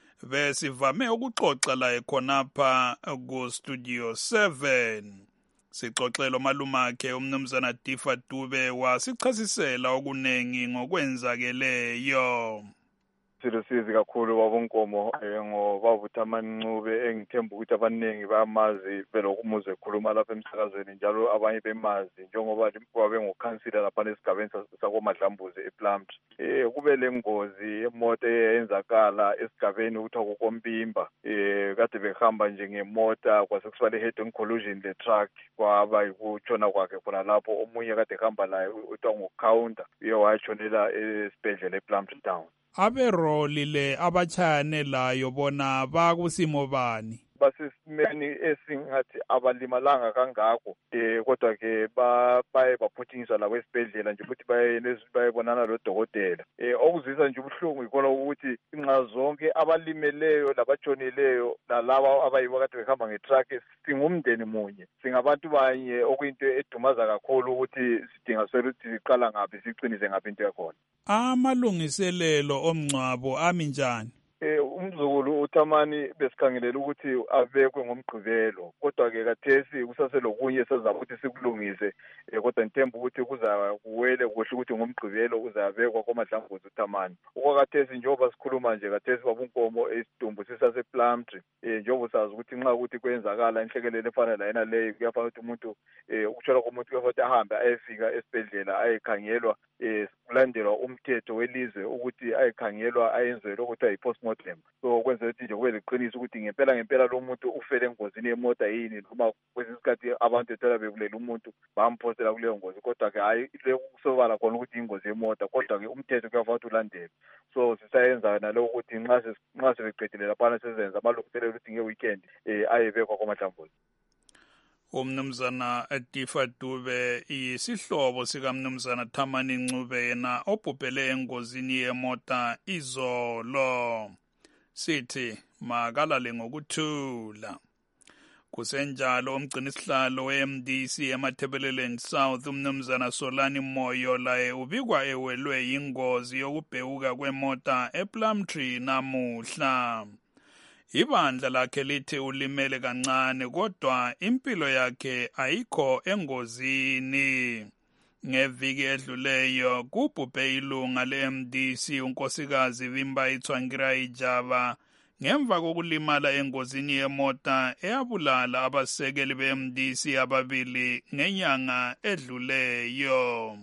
Besivame ukuxoxa laye khonapha ku Studio seven. Sixoxelo malumakhe umnumzana Difa Dube wasichasisela okunengi ngokwenzakeleyo. Silusizi kakhulu wabonkomo ngoba uThamani Ncube engithemba ukuthi abaningi bayamazi belokumuze ekhuluma lapha emsakazweni njalo abanye bemazi njengoba wabe ngokhansila lapha esigabeni sakoMadlambuzi ePlumtree. Eh kube lengozi emoto eyenzakala esigabeni ukuthiwa kukoMbimba. Eh kade behamba nje ngemota kwasekuswale head on collision le truck kwaba ukutshona kwakhe khona lapho omunye kade ehamba laye uthiwa ngocounter uye wayashonela esibhedlela ePlumtree town. Aberoli le abachane layo bona bakusimo bani? Basesimeni esingathi abalimalanga kangako eh kodwa ke baye baphuthinyiswa la kwesibhedlela nje ukuthi baye bayebonana lodokotela. Eh okuzisa nje ubuhlungu ikona ukuthi inxa zonke abalimeleyo labatshonileyo nalabo abayibo kade behamba ngetruck singumndeni munye. Singabantu banye okuyinto edumaza kakhulu ukuthi sidinga sele ukuthi siqala ngapi siqinise ngapi into yakhona. Amalungiselelo omncwabo ami njani? Eh umzukulu uThamani besikhangelela ukuthi abekwe ngomgqibelo kodwa ke kathesi kusaselokunye sezaba ukuthi sikulungise kodwa ngithemba ukuthi kuza kuwele kuhle ukuthi ngomgqibelo uzabekwa koMadlambuzi uThamani. Okwakathesi njengoba sikhuluma nje kathesi wabunkomo esidumbu sisasePlumtree eh njengoba sazi ukuthi nxa ukuthi kwenzakala inhlekelele efana la yena leyo kuyafanele ukuthi umuntu eh ukuthola komuntu kuyafanele ahambe ayefika esibhedlela ayekhangelwa eh kulandelwa umthetho welizwe ukuthi ayekhangelwa ayenzelwe ukuthi ayipost-mortem. So kwenza ukuthi nje kube leqiniso ukuthi ngempela ngempela lo muntu ufele engozini yemota yini noma kwesinye isikhathi abantu ethola bekulela umuntu bamphostela kuleyo ngozi kodwa ke hayi kusobala khona ukuthi ingozi yemota kodwa ke umthetho kuyafanele ukuthi ulandele. So sisayenza naloko ukuthi nxa nxa sebeqedile lapha sesenza amalungiselelo ukuthi ngeweekend eh ayebekwa koMadlambuzi. Umnumzana Difa Dube isihlobo sikamnumzana Thamani Ncube yena obhubhele engozini yemota izolo. Sithi makalale ngokuthula. Kusenjalo umgcini sihlalo we-M D C eMatabeleland South umnumzana Solani Moyo laye ubikwa ewelwe yingozi yokubhekuka kwemota ePlumtree namuhla. Ibandla lakhe lithi ulimele kancane kodwa impilo yakhe ayikho engozini. Ngeviki edluleyo kubhubhe ilunga le-M D C unkosikazi Vimba Tsvangirai Java ngemva kokulimala engozini yemota eyabulala abasekeli be-M D C ababili ngenyanga edluleyo.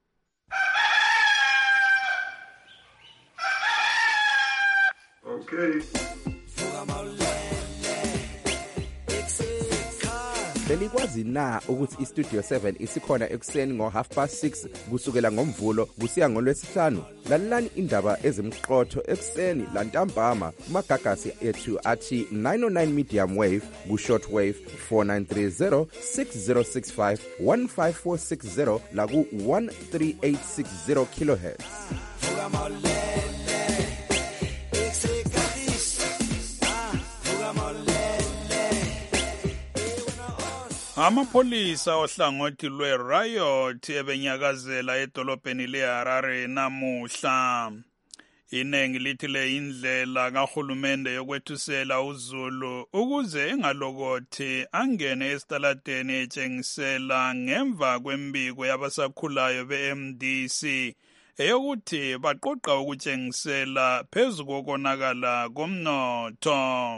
Okay. Belikwazi na ukuthi iStudio seven isikhona ekuseni ngo half past six kusukela ngomvulo kusiya ngolwesihlanu? Lalelani indaba ezimqotho ekuseni lantambama kumagagasi ethu athi nine oh nine medium wave ku short wave four nine three zero six zero six five one five four six zero la ku one three eight six zero kilohertz. Amapholisa ohlangothi lwe-riot ebenyakazela edolobheni le-Harare namuhla. Inengi lithi le indlela kahulumende yokwethusela uZulu ukuze engalokothi angene esitaladeni etshengisela ngemva kwembiko yabasakhulayo be-M D C eyokuthi baqoqa ukutshengisela phezu kokonakala komnotho.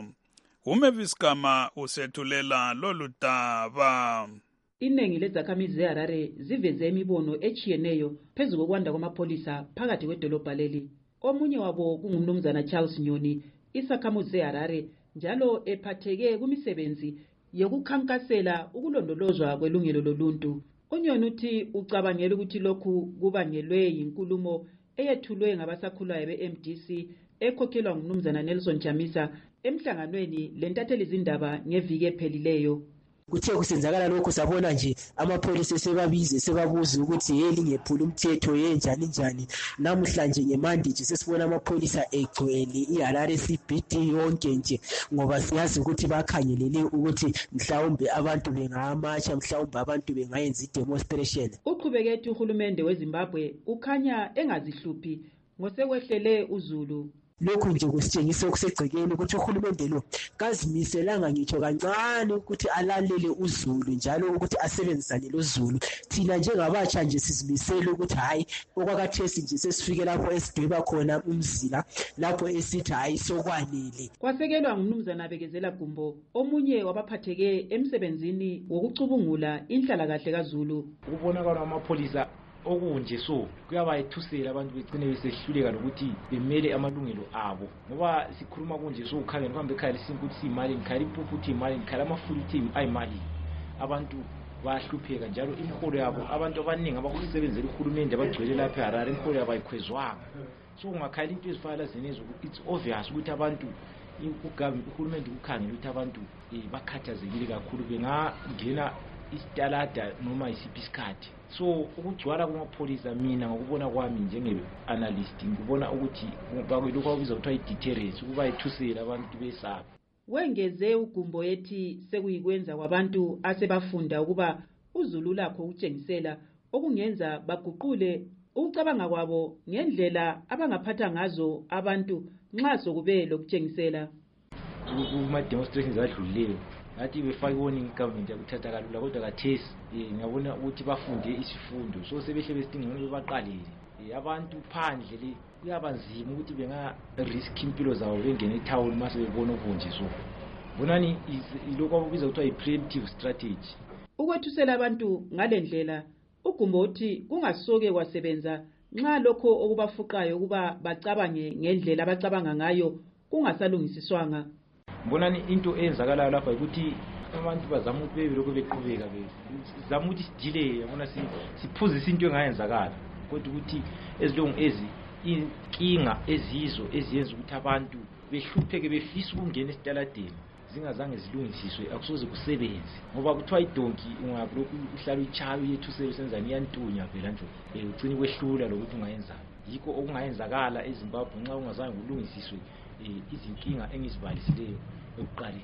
Umeviskama usethulela lolu daba. Inengi lezakhamizi zeHarare ziveze imibono echiyeneyo phezu kokwanda kwamapholisa phakathi kwedolobha leli. Omunye wabo kungumnumzana Charles Nyoni, isakhamuzi zeHarare, njalo ephatheke kumisebenzi yokukhankasela ukulondolozwa kwelungelo loluntu. Unyoni uthi ucabangela ukuthi lokhu kubangelwe yinkulumo eyethulwe ngabasakhulayo be-M D C ekhokhelwa ngumnumzana Nelson Chamisa emhlanganweni lentatheli izindaba ngeviki ephelileyo. Kuthe kusenzakala lokho sabona nje amapholisa sebabize sebabuza ukuthi yeli ngephula umthetho yenjani njani. Namhlanje ngeMonday sesibona amapholisa egcwele iHarare C B D yonke nje ngoba siyazi ukuthi bakhangelele ukuthi mhlawumbe abantu bengamatsha mhlawumbe abantu bengayenza i-demonstration. Uqhubeke ethi uhulumende weZimbabwe ukhanya engazihluphi ngosekwehlele uZulu. Lokhu nje kusitshengisa okusegcekeni ukuthi uhulumende lo kazimiselanga ngitsho kancane ukuthi alalele uZulu njalo ukuthi asebenzisane loZulu. Thina njengabatsha nje sizimisele ukuthi hayi okwakathesi nje sesifike lapho esidweba khona umzila lapho esithi hayi sokwanele. Kwasekelwa ngumnumzana Bekezela Gumbo, omunye wabaphatheke emsebenzini wokucubungula inhlalakahle kaZulu. Ukubonakala amapholisa okunje so kuyabayethusela abantu begcine besehluleka nokuthi bemele amalungelo abo ngoba sikhuluma kunje so ukhangela kwambe ekhaya sinkuthi imali ngikhali ipuphu uthi imali ngikhala amafuli uthi ayimali abantu bayahlupheka njalo imiholo yabo abantu abaningi abakusebenzela uhulumende abagcwele lapha eHarare imiholo yabo ayikhwezwanga so ungakhala into ezifana lezenezo it's obvious ukuthi abantu uhulumende ukhangela ukuthi abantu bakhathazekile kakhulu bengangena isitalada noma isiphi isikhathi. So ukugcwala kwamapholisa mina ngokubona kwami njenge-analyst ngibona ukuthi bakwelokhu kwabiza kuthiwa i-deterrence ukuba ithusela abantu besaba. Wengeze uGumbo ethi sekuyikwenza kwabantu asebafunda ukuba uZulu lakho ukutshengisela okungenza baguqule ukucabanga kwabo ngendlela abangaphatha ngazo abantu nxa sokube lokutshengisela. Kuma-demonstrations adlulileyo ngathi befake warning government yakuthatha kalula kodwa kathesi ngiyabona ukuthi bafunde isifundo so sebehle besidinga ukuthi baqalele abantu phandle le kuyabanzima ukuthi benga-risk impilo zabo bengene etown mase bebona okunje so bonani ilokhu ababiza kuthiwa yi-preemptive strategy. Ukwethusela abantu ngale ndlela uGumbo uthi kungasoke kwasebenza nxa lokho okubafuqayo ukuba bacabange ngendlela abacabanga ngayo kungasalungisiswanga. Bonani into eyenzakalayo lapha ukuthi abantu bazama ukuthi bebe lokho beqhubeka bezama ukuthi sidile yabona siphuzisa into engayenzakala kodwa ukuthi ezilongu ezi inkinga ezizo eziyenza ukuthi abantu behlupheke befisa ukungena esitaladeni zingazange zilungisiswe akusoze kusebenze ngoba kuthiwa idonki ungakulokhu uhlala uyichayo uyethusela usenzani iyantunya phela nje ugcina kwehlula lokuthi ungayenzani yikho okungayenzakala eZimbabwe nxa ungazange kulungisiswe izinkinga engizibalisileyo ekuqaleni.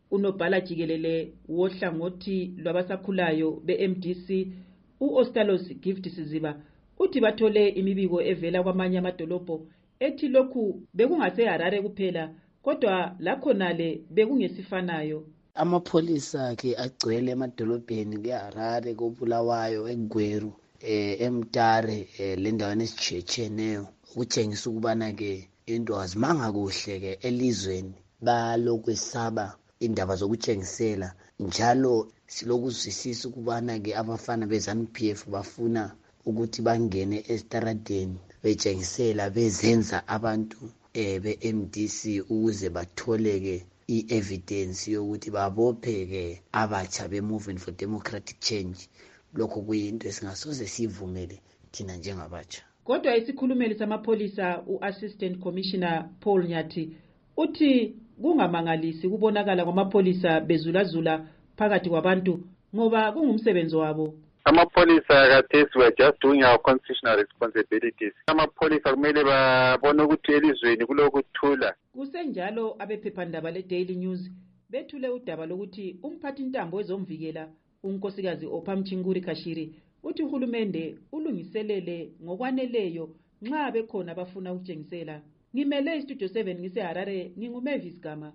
Unobhala jikelele wohlangothi lwabasakhulayo be-M D C u-Ostalos Gift Siziba uthi bathole imibiko evela kwamanye amadolobho ethi lokhu bekungase-Harare kuphela kodwa lakhonale bekungesifanayo. Amapholisa ke agcwele emadolobheni ke-Harare, koBulawayo, eGweru, eh eMtare, eh lendaweni esitshetsheneyo, ukutshengisa ukubana ke into azimanga kuhle ke elizweni, balokwesaba indaba zokutshengisela, njalo silokuzwisisa ukubana ke abafana be-ZANU P F bafuna ukuthi bangene esitaradeni betshengisela bezenza abantu eh be-M D C ukuze batholeke i-evidence yokuthi babopheke abatsha be-Movement for Democratic Change. Lokho kuyinto esingasoze sivumele thina njengabatsha. Kodwa isikhulumeli samapholisa u-Assistant Commissioner Paul Nyathi uthi kungamangalisi kubonakala kwamapholisa bezulazula phakathi kwabantu ngoba kungumsebenzi wabo. Amapholisa kathesi we are just doing our constitutional responsibilities. Amapholisa kumele babone ukuthi elizweni kulokuthula. Kusenjalo abephephandaba le-Daily News bethule udaba lokuthi umphathi ntambo wezomvikela unkosikazi Ophamchinguri Kashiri uthi uhulumende ulungiselele ngokwaneleyo nxa bekhona abafuna ukutshengisela. Ngimele iStudio seven ngise-Harare, nginguMavis Gama.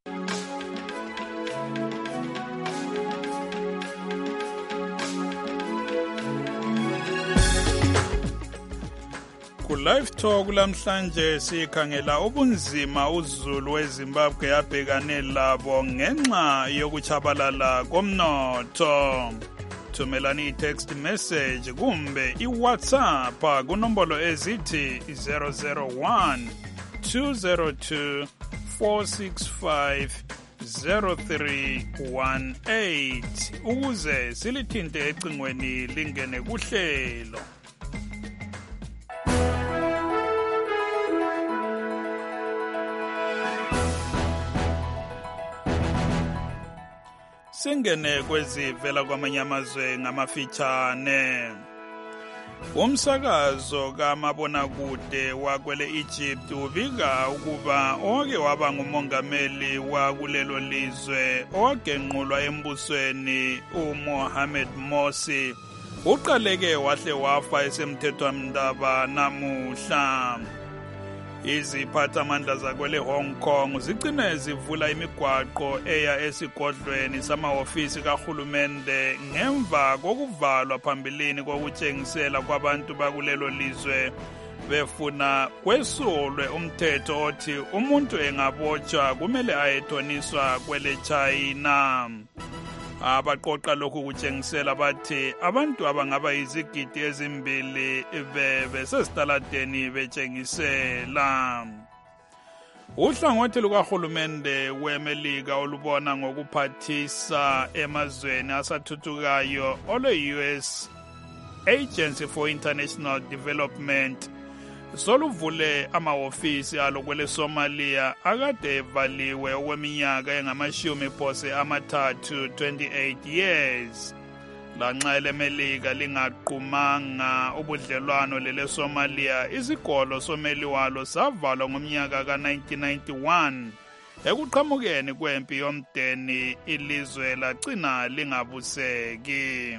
Ku-Live Talk lamhlanje sikhangela ubunzima uZulu weZimbabwe yabhekane labo ngenxa yokuchabalala komnotho. Thumelani i-text message kumbe i-WhatsApp kunombolo ezithi zero zero one two zero two four six five zero three one eight ukuze silithinte ecingweni lingene kuhlelo. Singene kwezivela kwamanye amazwe ngamafitshane. Umsakazo kamabonakude wakwele Egypt ubika ukuba oke waba ngumongameli wakulelo lizwe owagenqulwa embusweni uMohamed Morsi uqaleke wahle wafa esemthethwamndaba namuhla. Iziphathamandla zakwele Hong Kong zigcine zivula imigwaqo eya esigodlweni samahofisi kahulumende ngemva kokuvalwa phambilini kokutshengisela kwabantu bakulelo lizwe befuna kwesulwe umthetho othi umuntu engabotshwa kumele ayethoniswa kwele China. Abaqoqa lokhu kutshengisela bathi abantu abangaba izigidi ezimbili bebe sesitaladeni betshengisela. Uhlangothi lukahulumende weMelika olubona ngokuphathisa emazweni asathuthukayo ole-U S Agency for International Development soluvule amahofisi alo kwele Somalia akade evaliwe okweminyaka engamashumi phose amathathu twenty-eight years. Lanxa eleMelika lingaqhumanga ubudlelwano lele Somalia, isikolo someli walo savalwa ngomnyaka ka nineteen ninety-one ekuqhamukeni kwempi yomdeni ilizwe lagcina lingabuseki.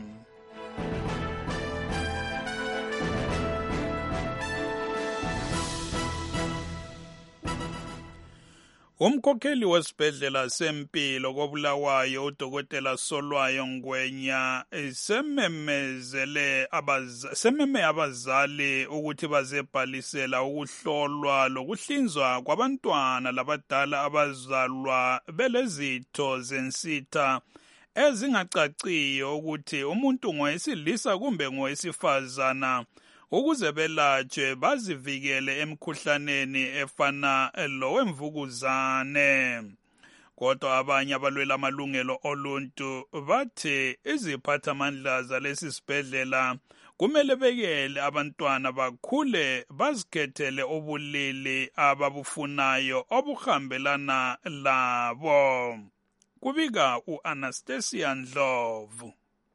Umkhokheli wesibhedlela sempilo koBulawayo uDokotela Solwayo Ngwenya sememezele abazali sememe abazali ukuthi bazebhalisela ukuhlolwa lokuhlinzwa kwabantwana labadala abazalwa belezitho zensitha ezingacaciyo ukuthi umuntu ngowesilisa kumbe ngowesifazana ukuze belatshwe bazivikele emkhuhlaneni efana lowemvukuzane. Kodwa abanye abalwela amalungelo oluntu bathi iziphathamandla zalesi sibhedlela kumele bekele abantwana bakhule bazikhethele ubulili ababufunayo obuhambelana labo. Kubika u-Anastasia Ndlovu.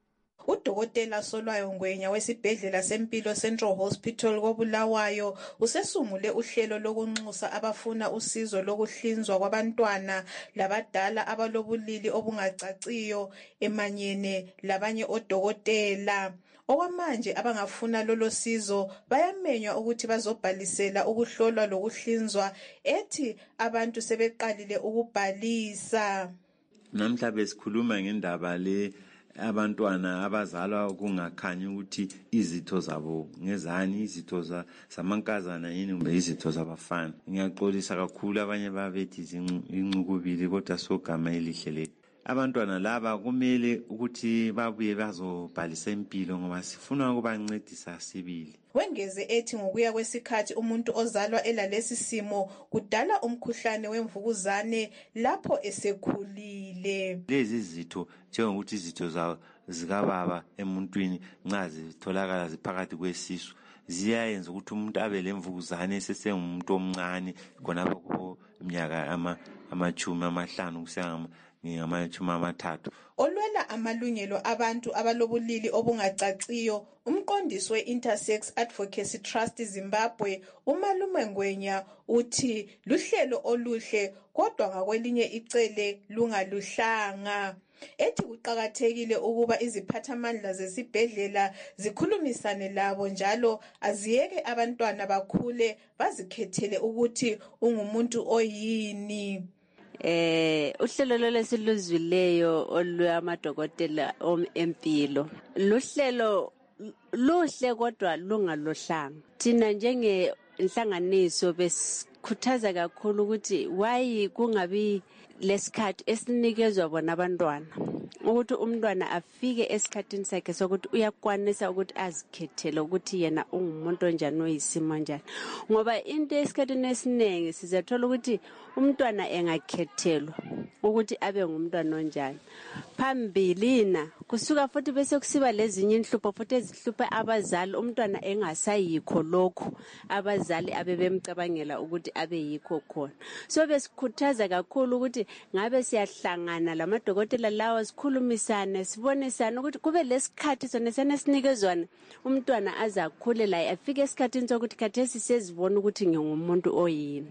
Udokotela Solwayo Ngwenya wesibhedlela sempilo Central Hospital koBulawayo usesungule uhlelo lokunxusa abafuna usizo lokuhlinzwa kwabantwana labadala abalobulili obungacaciyo emanyene labanye odokotela. Okwamanje abangafuna lolo sizo bayamenywa ukuthi bazobhalisela ukuhlolwa lokuhlinzwa, ethi abantu sebeqalile ukubhalisa. Namhla besikhuluma ngendaba le abantwana abazalwa kungakhanyi ukuthi izitho zabo ngezani, izitho zamankazana yini kumbe izitho zabafana. Ngiyaxolisa kakhulu abanye babethi inqukubili kodwa sogama elihle le. Abantwana laba kumele ukuthi babuye bazobhalisa impilo ngoba sifuna ukubancedisa sibili. Wengeze ethi ngokuya kwesikhathi umuntu ozalwa elalesi simo kudala umkhuhlane wemvukuzane lapho esekhulile. Lezi zitho njengokuthi izitho zawo zikababa emuntwini nxa zitholakala ziphakathi kwesisu ziyayenza ukuthi umuntu abe lemvukuzane esesengumuntu omncane khonapho ku minyaka ama amachumi amahlanu kusiya ngamachumi amathathu. Olwela amalungelo abantu abalobulili obungacaciyo, umqondisi we-Intersex Advocacy Trust Zimbabwe uMalume Ngwenya uthi luhlelo oluhle kodwa ngakwelinye icele lungaluhlanga. Ethi kuqakathekile ukuba iziphathamandla zesibhedlela zikhulumisane labo njalo aziyeke abantwana bakhule bazikhethele ukuthi ungumuntu oyini. Eh uhlelo lolwesiluzwileyo olwamadokotela empilo luhlelo luhle kodwa lungalohlanga. Thina njenge inhlanganiso besikhuthaza kakhulu ukuthi why kungabi lesikhathi esinikezwa bona abantwana ukuthi umntwana afike esikhathini sakhe sokuthi uyakwanisa ukuthi azikhethele ukuthi yena ungumuntu onjani oyisimo njani, ngoba into esikhathini esiningi sizathola ukuthi umntwana engakhethelwa ukuthi abe ngumntwana onjani phambilina kusuka futhi bese kusiba lezinye inhlupho futhi ezihlupha abazali umntwana engasayikho lokho abazali abebemcabangela ukuthi abe yikho khona. So besikhuthaza kakhulu ukuthi ngabe siyahlangana lamadokotela lawa sikhulumisane sibonisane ukuthi kube lesikhathi sona senesinikezwana umntwana azakhule la afike esikhathini sokuthi khathesi sezibona ukuthi ngingumuntu oyini.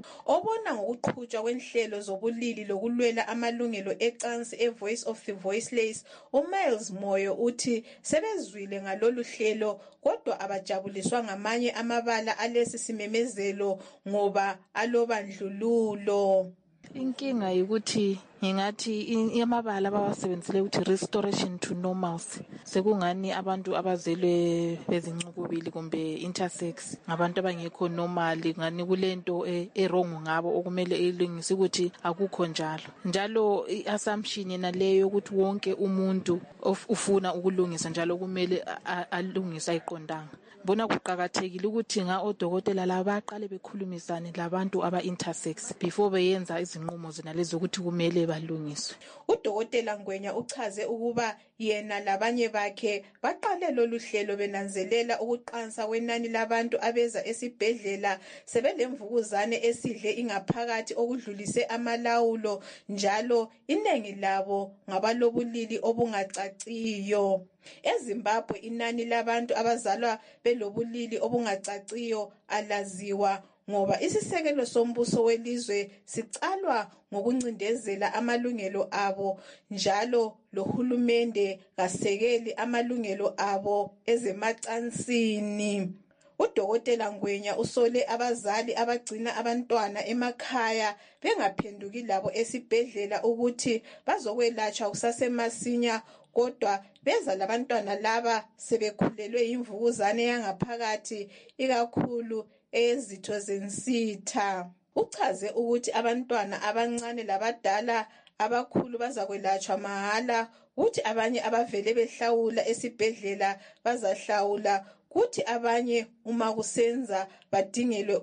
Obona ngokuqhutshwa kwenhlelo zobulili lokulwela amalungelo ecansi eVoice of the Voiceless, uMiles Moyo uthi sebezwile ngalolu hlelo kodwa abajabuliswa ngamanye amabala alesi simemezelo ngoba alobandlululo. Inkinga ukuthi ngingathi amabala abawasebenzile ukuthi restoration to normalcy sekungani abantu abazelwe bezincukubili kumbe intersex ngabantu abangekho normal, ngani kulento erong ngabo okumele ilungise ukuthi akukho njalo. Njalo iassumption yena leyo ukuthi wonke umuntu ufuna ukulungisa njalo kumele alungise ayiqondanga. Bona kuqakathekile ukuthi nga odokotela laba baqale bekhulumisane labantu aba-intersex before beyenza izinqumo zinalezo ukuthi kumele balungiswe. Udokotela Ngwenya uchaze ukuba yena labanye bakhe baqale lolu hlelo benanzelela ukuqansa kwenani labantu abeza esibhedlela sebelemvukuzane esidle ingaphakathi okudlulise amalawulo, njalo iningi labo ngabalobulili obungacaciyo. EZimbabwe inani labantu abazalwa belobulili obungacaciyo alaziwa ngoba isisekelo sombuso welizwe sicalwa ngokuncindezela amalungelo abo, njalo lohulumende kasekeli amalungelo abo ezemacansini. Udokotela Ngwenya usole abazali abagcina abantwana emakhaya bengaphenduki labo esibhedlela ukuthi bazokwelatshwa kusasemasinya, kodwa beza labantwana laba sebekhulelwe imvukuzane yangaphakathi ikakhulu ezitho zensitha. Uchaze ukuthi abantwana abancane labadala abakhulu bazakwelatshwa mahala, kuthi abanye abavele behlawula esibhedlela bazahlawula, kuthi abanye uma kusenza badingelwe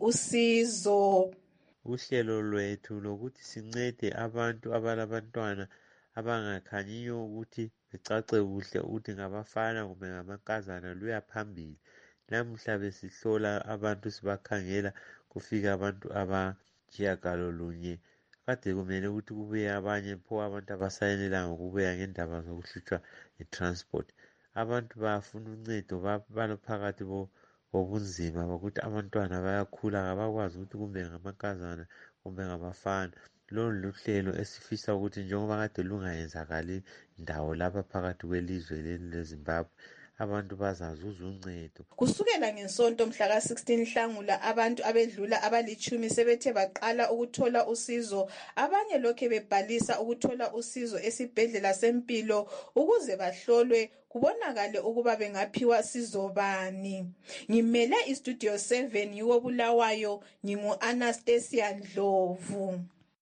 usizo. Uhlelo lwethu lokuthi sincede abantu abalabantwana abangakhanyiyo ukuthi becace kuhle ukuthi ngabafana kumbe ngamankazana luya phambili. Namuhla besihlola abantu sibakhangela kufika abantu abatshiyagalolunye. Kade kumele ukuthi kubuye abanye pho abantu abasayenelanga ukubuya ngendaba zokuhlutshwa ngetransport. abantu bayafuna uncedo balophakathi bobunzima bokuthi abantwana bayakhula kabakwazi ukuthi kumbe ngamankazana kumbe ngabafana. Lolu luhlelo esifisa ukuthi njengoba kade lungayenzakali ndawo lapha phakathi kwelizwe leli leZimbabwe, abantu bazazuza uncedo. Kusukela ngesonto mhla ka sixteen Nhlangula abantu abedlula abalichumi sebethe baqala ukuthola usizo, abanye lokhe bebhalisa ukuthola usizo esibhedlela sempilo ukuze bahlolwe kubonakale ukuba bengaphiwa sizo bani. Ngimele iStudio seven yiwo Bulawayo, ngingu Anastasia Ndlovu.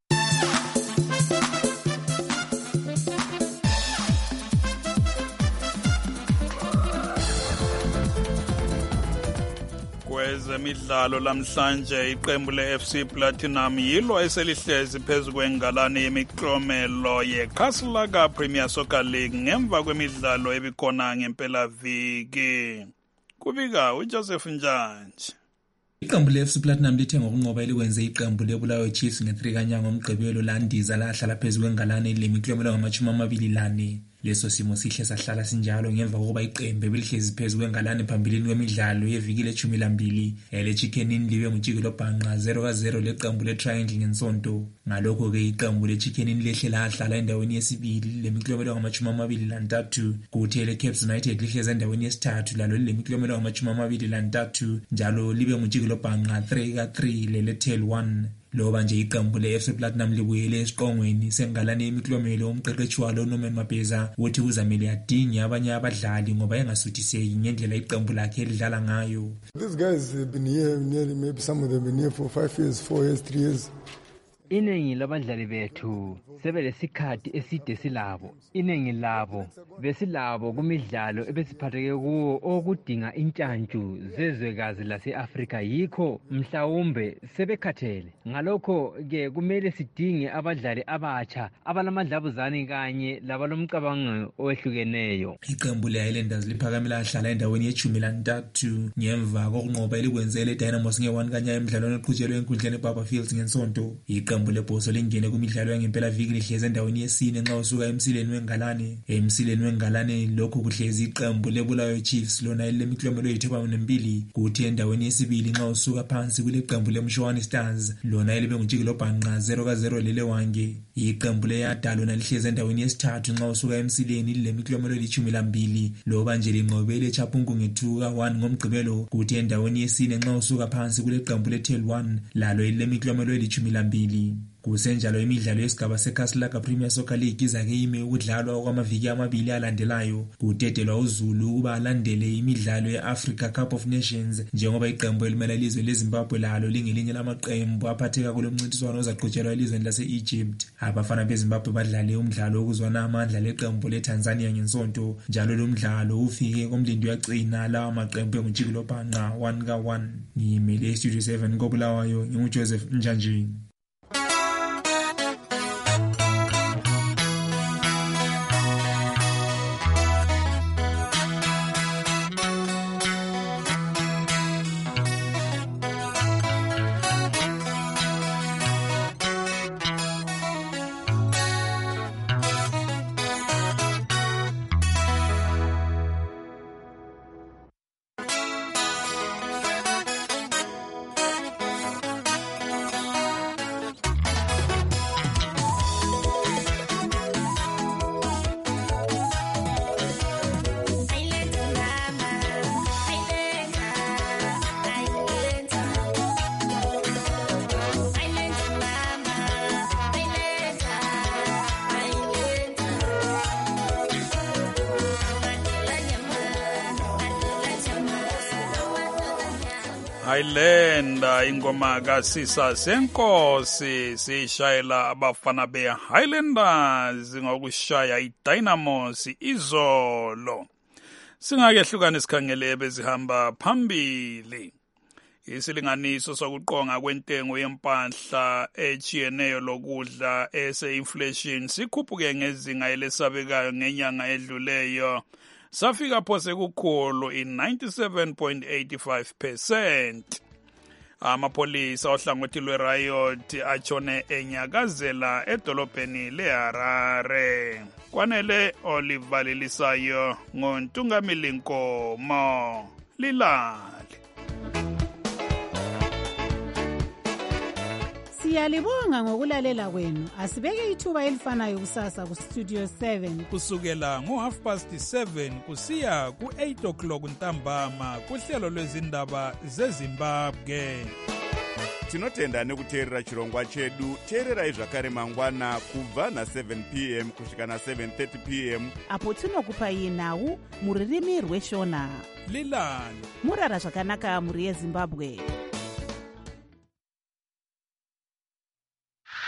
Kwezemidlalo lamhlanje iqembu le-F C Platinum yilo eselihlezi phezu kwengalane yemiklomelo yeCastle Premier Soccer League ngemva kwemidlalo ebikhona ngempelaviki. Kubika uJoseph Njanje. Iqembu le-F C Platinum lithe ngokunqoba elikwenze iqembu leBulawayo Chiefs nge-three kanyanga ngomgqibelo landiza lahlala phezu kwengalane lemiklomelo ngamashumi amabili lane. Leso simo sihle sahlala sinjalo ngemva kokuba iqembu belihlezi phezu kwengalane phambilini kwemidlalo yeviki lechumi lambili ele Chicken Inn libe ngujikelo bhanqa zero ka zero leqembu le-Triangle ngensonto. Ngalokho-ke iqembu le-Chicken Inn lehle lahlala endaweni yesibili lemiklomelo ngamashumi amabili lantathu, kuthi ele-Caps United lihlezi endaweni yesithathu lalo lemiklomelo ngamashumi amabili lantathu njalo libe ngujikelo bhanqa three ka three lele-Tail one. Loba nje iqembu le-F C Platinum libuyele esiqongweni sengalane yemiklomelo umqeqeshi walo Norman Mabheza uthi uzamele adinge abanye abadlali ngoba engasuthiseki ngendlela iqembu lakhe lidlala ngayo. These guys have been here nearly, maybe some of them been here for five years, four years, three years. Iningi labadlali bethu sebelesikhathi eside silabo. Iningi labo besilabo kumidlalo ebesiphatheke kuwo okudinga intshantshu zezwekazi lase-Afrika, yikho mhlawumbe sebekhathele. Ngalokho ke kumele sidinge abadlali abatsha abalamadlabuzane kanye labalomcabango owehlukeneyo. Iqembu le-Highlanders liphakamela ahlala endaweni yechumi lantathu ngemva kokunqoba elikwenzele Dynamos nge-one kanya emidlalweni eqhutshelwe enkundleni eBaba Fields ngensonto. Iqembu lebhoso lingene kumidlalo yangempela-viki lihlezi endaweni yesine nxa usuka emsileni wengalane. Emsileni wengalane lokhu kuhlezi iqembu leBulawayo Chiefs lona elilemiklomelo eyithoba nembili, kuthi endaweni yesibili nxa usuka phansi kuleqembu leMshowane Stars lona elibe ngujikelo bhanqa zero ka zero lelewange. Iqembu leYada lona lihlezi endaweni yesithathu nxa usuka emsileni lilemiklomelo elitshumi lambili loba nje linqobele eChapungu nge-two ka one ngomgqibelo, kuthi endaweni yesine nxa usuka phansi kuleqembu leTail one lalo elilemiklomelo elitshumi lambili. Kusenjalo imidlalo yesigaba seCastle Premier Soccer League izake ime ukudlalwa okwamaviki amabili alandelayo. Kudedelwa uZulu ukuba alandele imidlalo ye-Africa Cup of Nations njengoba iqembu elimela ilizwe leZimbabwe lalo lingelinye lamaqembu aphatheka kulo mncintiswano ozaqhutshelwa elizweni lase-Egypt. Abafana beZimbabwe badlale umdlalo wokuzwana amandla leqembu leTanzania ngensonto, njalo lo mdlalo ufike komlindi uyagcina lawa maqembu engujikelo bhanqa one ka one. Ngimele iStudio seven koBulawayo, nginguJoseph Njanjini. Highlander ingoma kasisa senkosi sishayela abafana be-Highlanders ngokushaya iDynamos izolo. Singakehlukana sikhangele bezihamba phambili. Isilinganiso sokuqonga kwentengo yempahla echiyeneyo lokudla ese-inflation sikhuphuke ngezinga elesabekayo ngenyanga edluleyo. Safika phose kukhulu in ninety-seven point eight five percent. Amapolisa ohlangothi lwe-riot atshone enyakazela edolobheni leHarare. Kwanele olivalelisayo ngoNtungamili Nkomo. Lilali. Siyalibonga ngokulalela kwenu. Asibeke ithuba elifanayo kusasa ku Studio seven kusukela ngo half past seven kusiya ku eight o'clock ntambama kuhlelo lwezindaba zeZimbabwe. Tinotenda nekuteerera chirongwa chedu. Teererai zvakare mangwana kubva na seven p m kusvika na seven thirty p m apo tinokupai nhau muririmi rweshona. Lilani. Murara zvakanaka muri yeZimbabwe.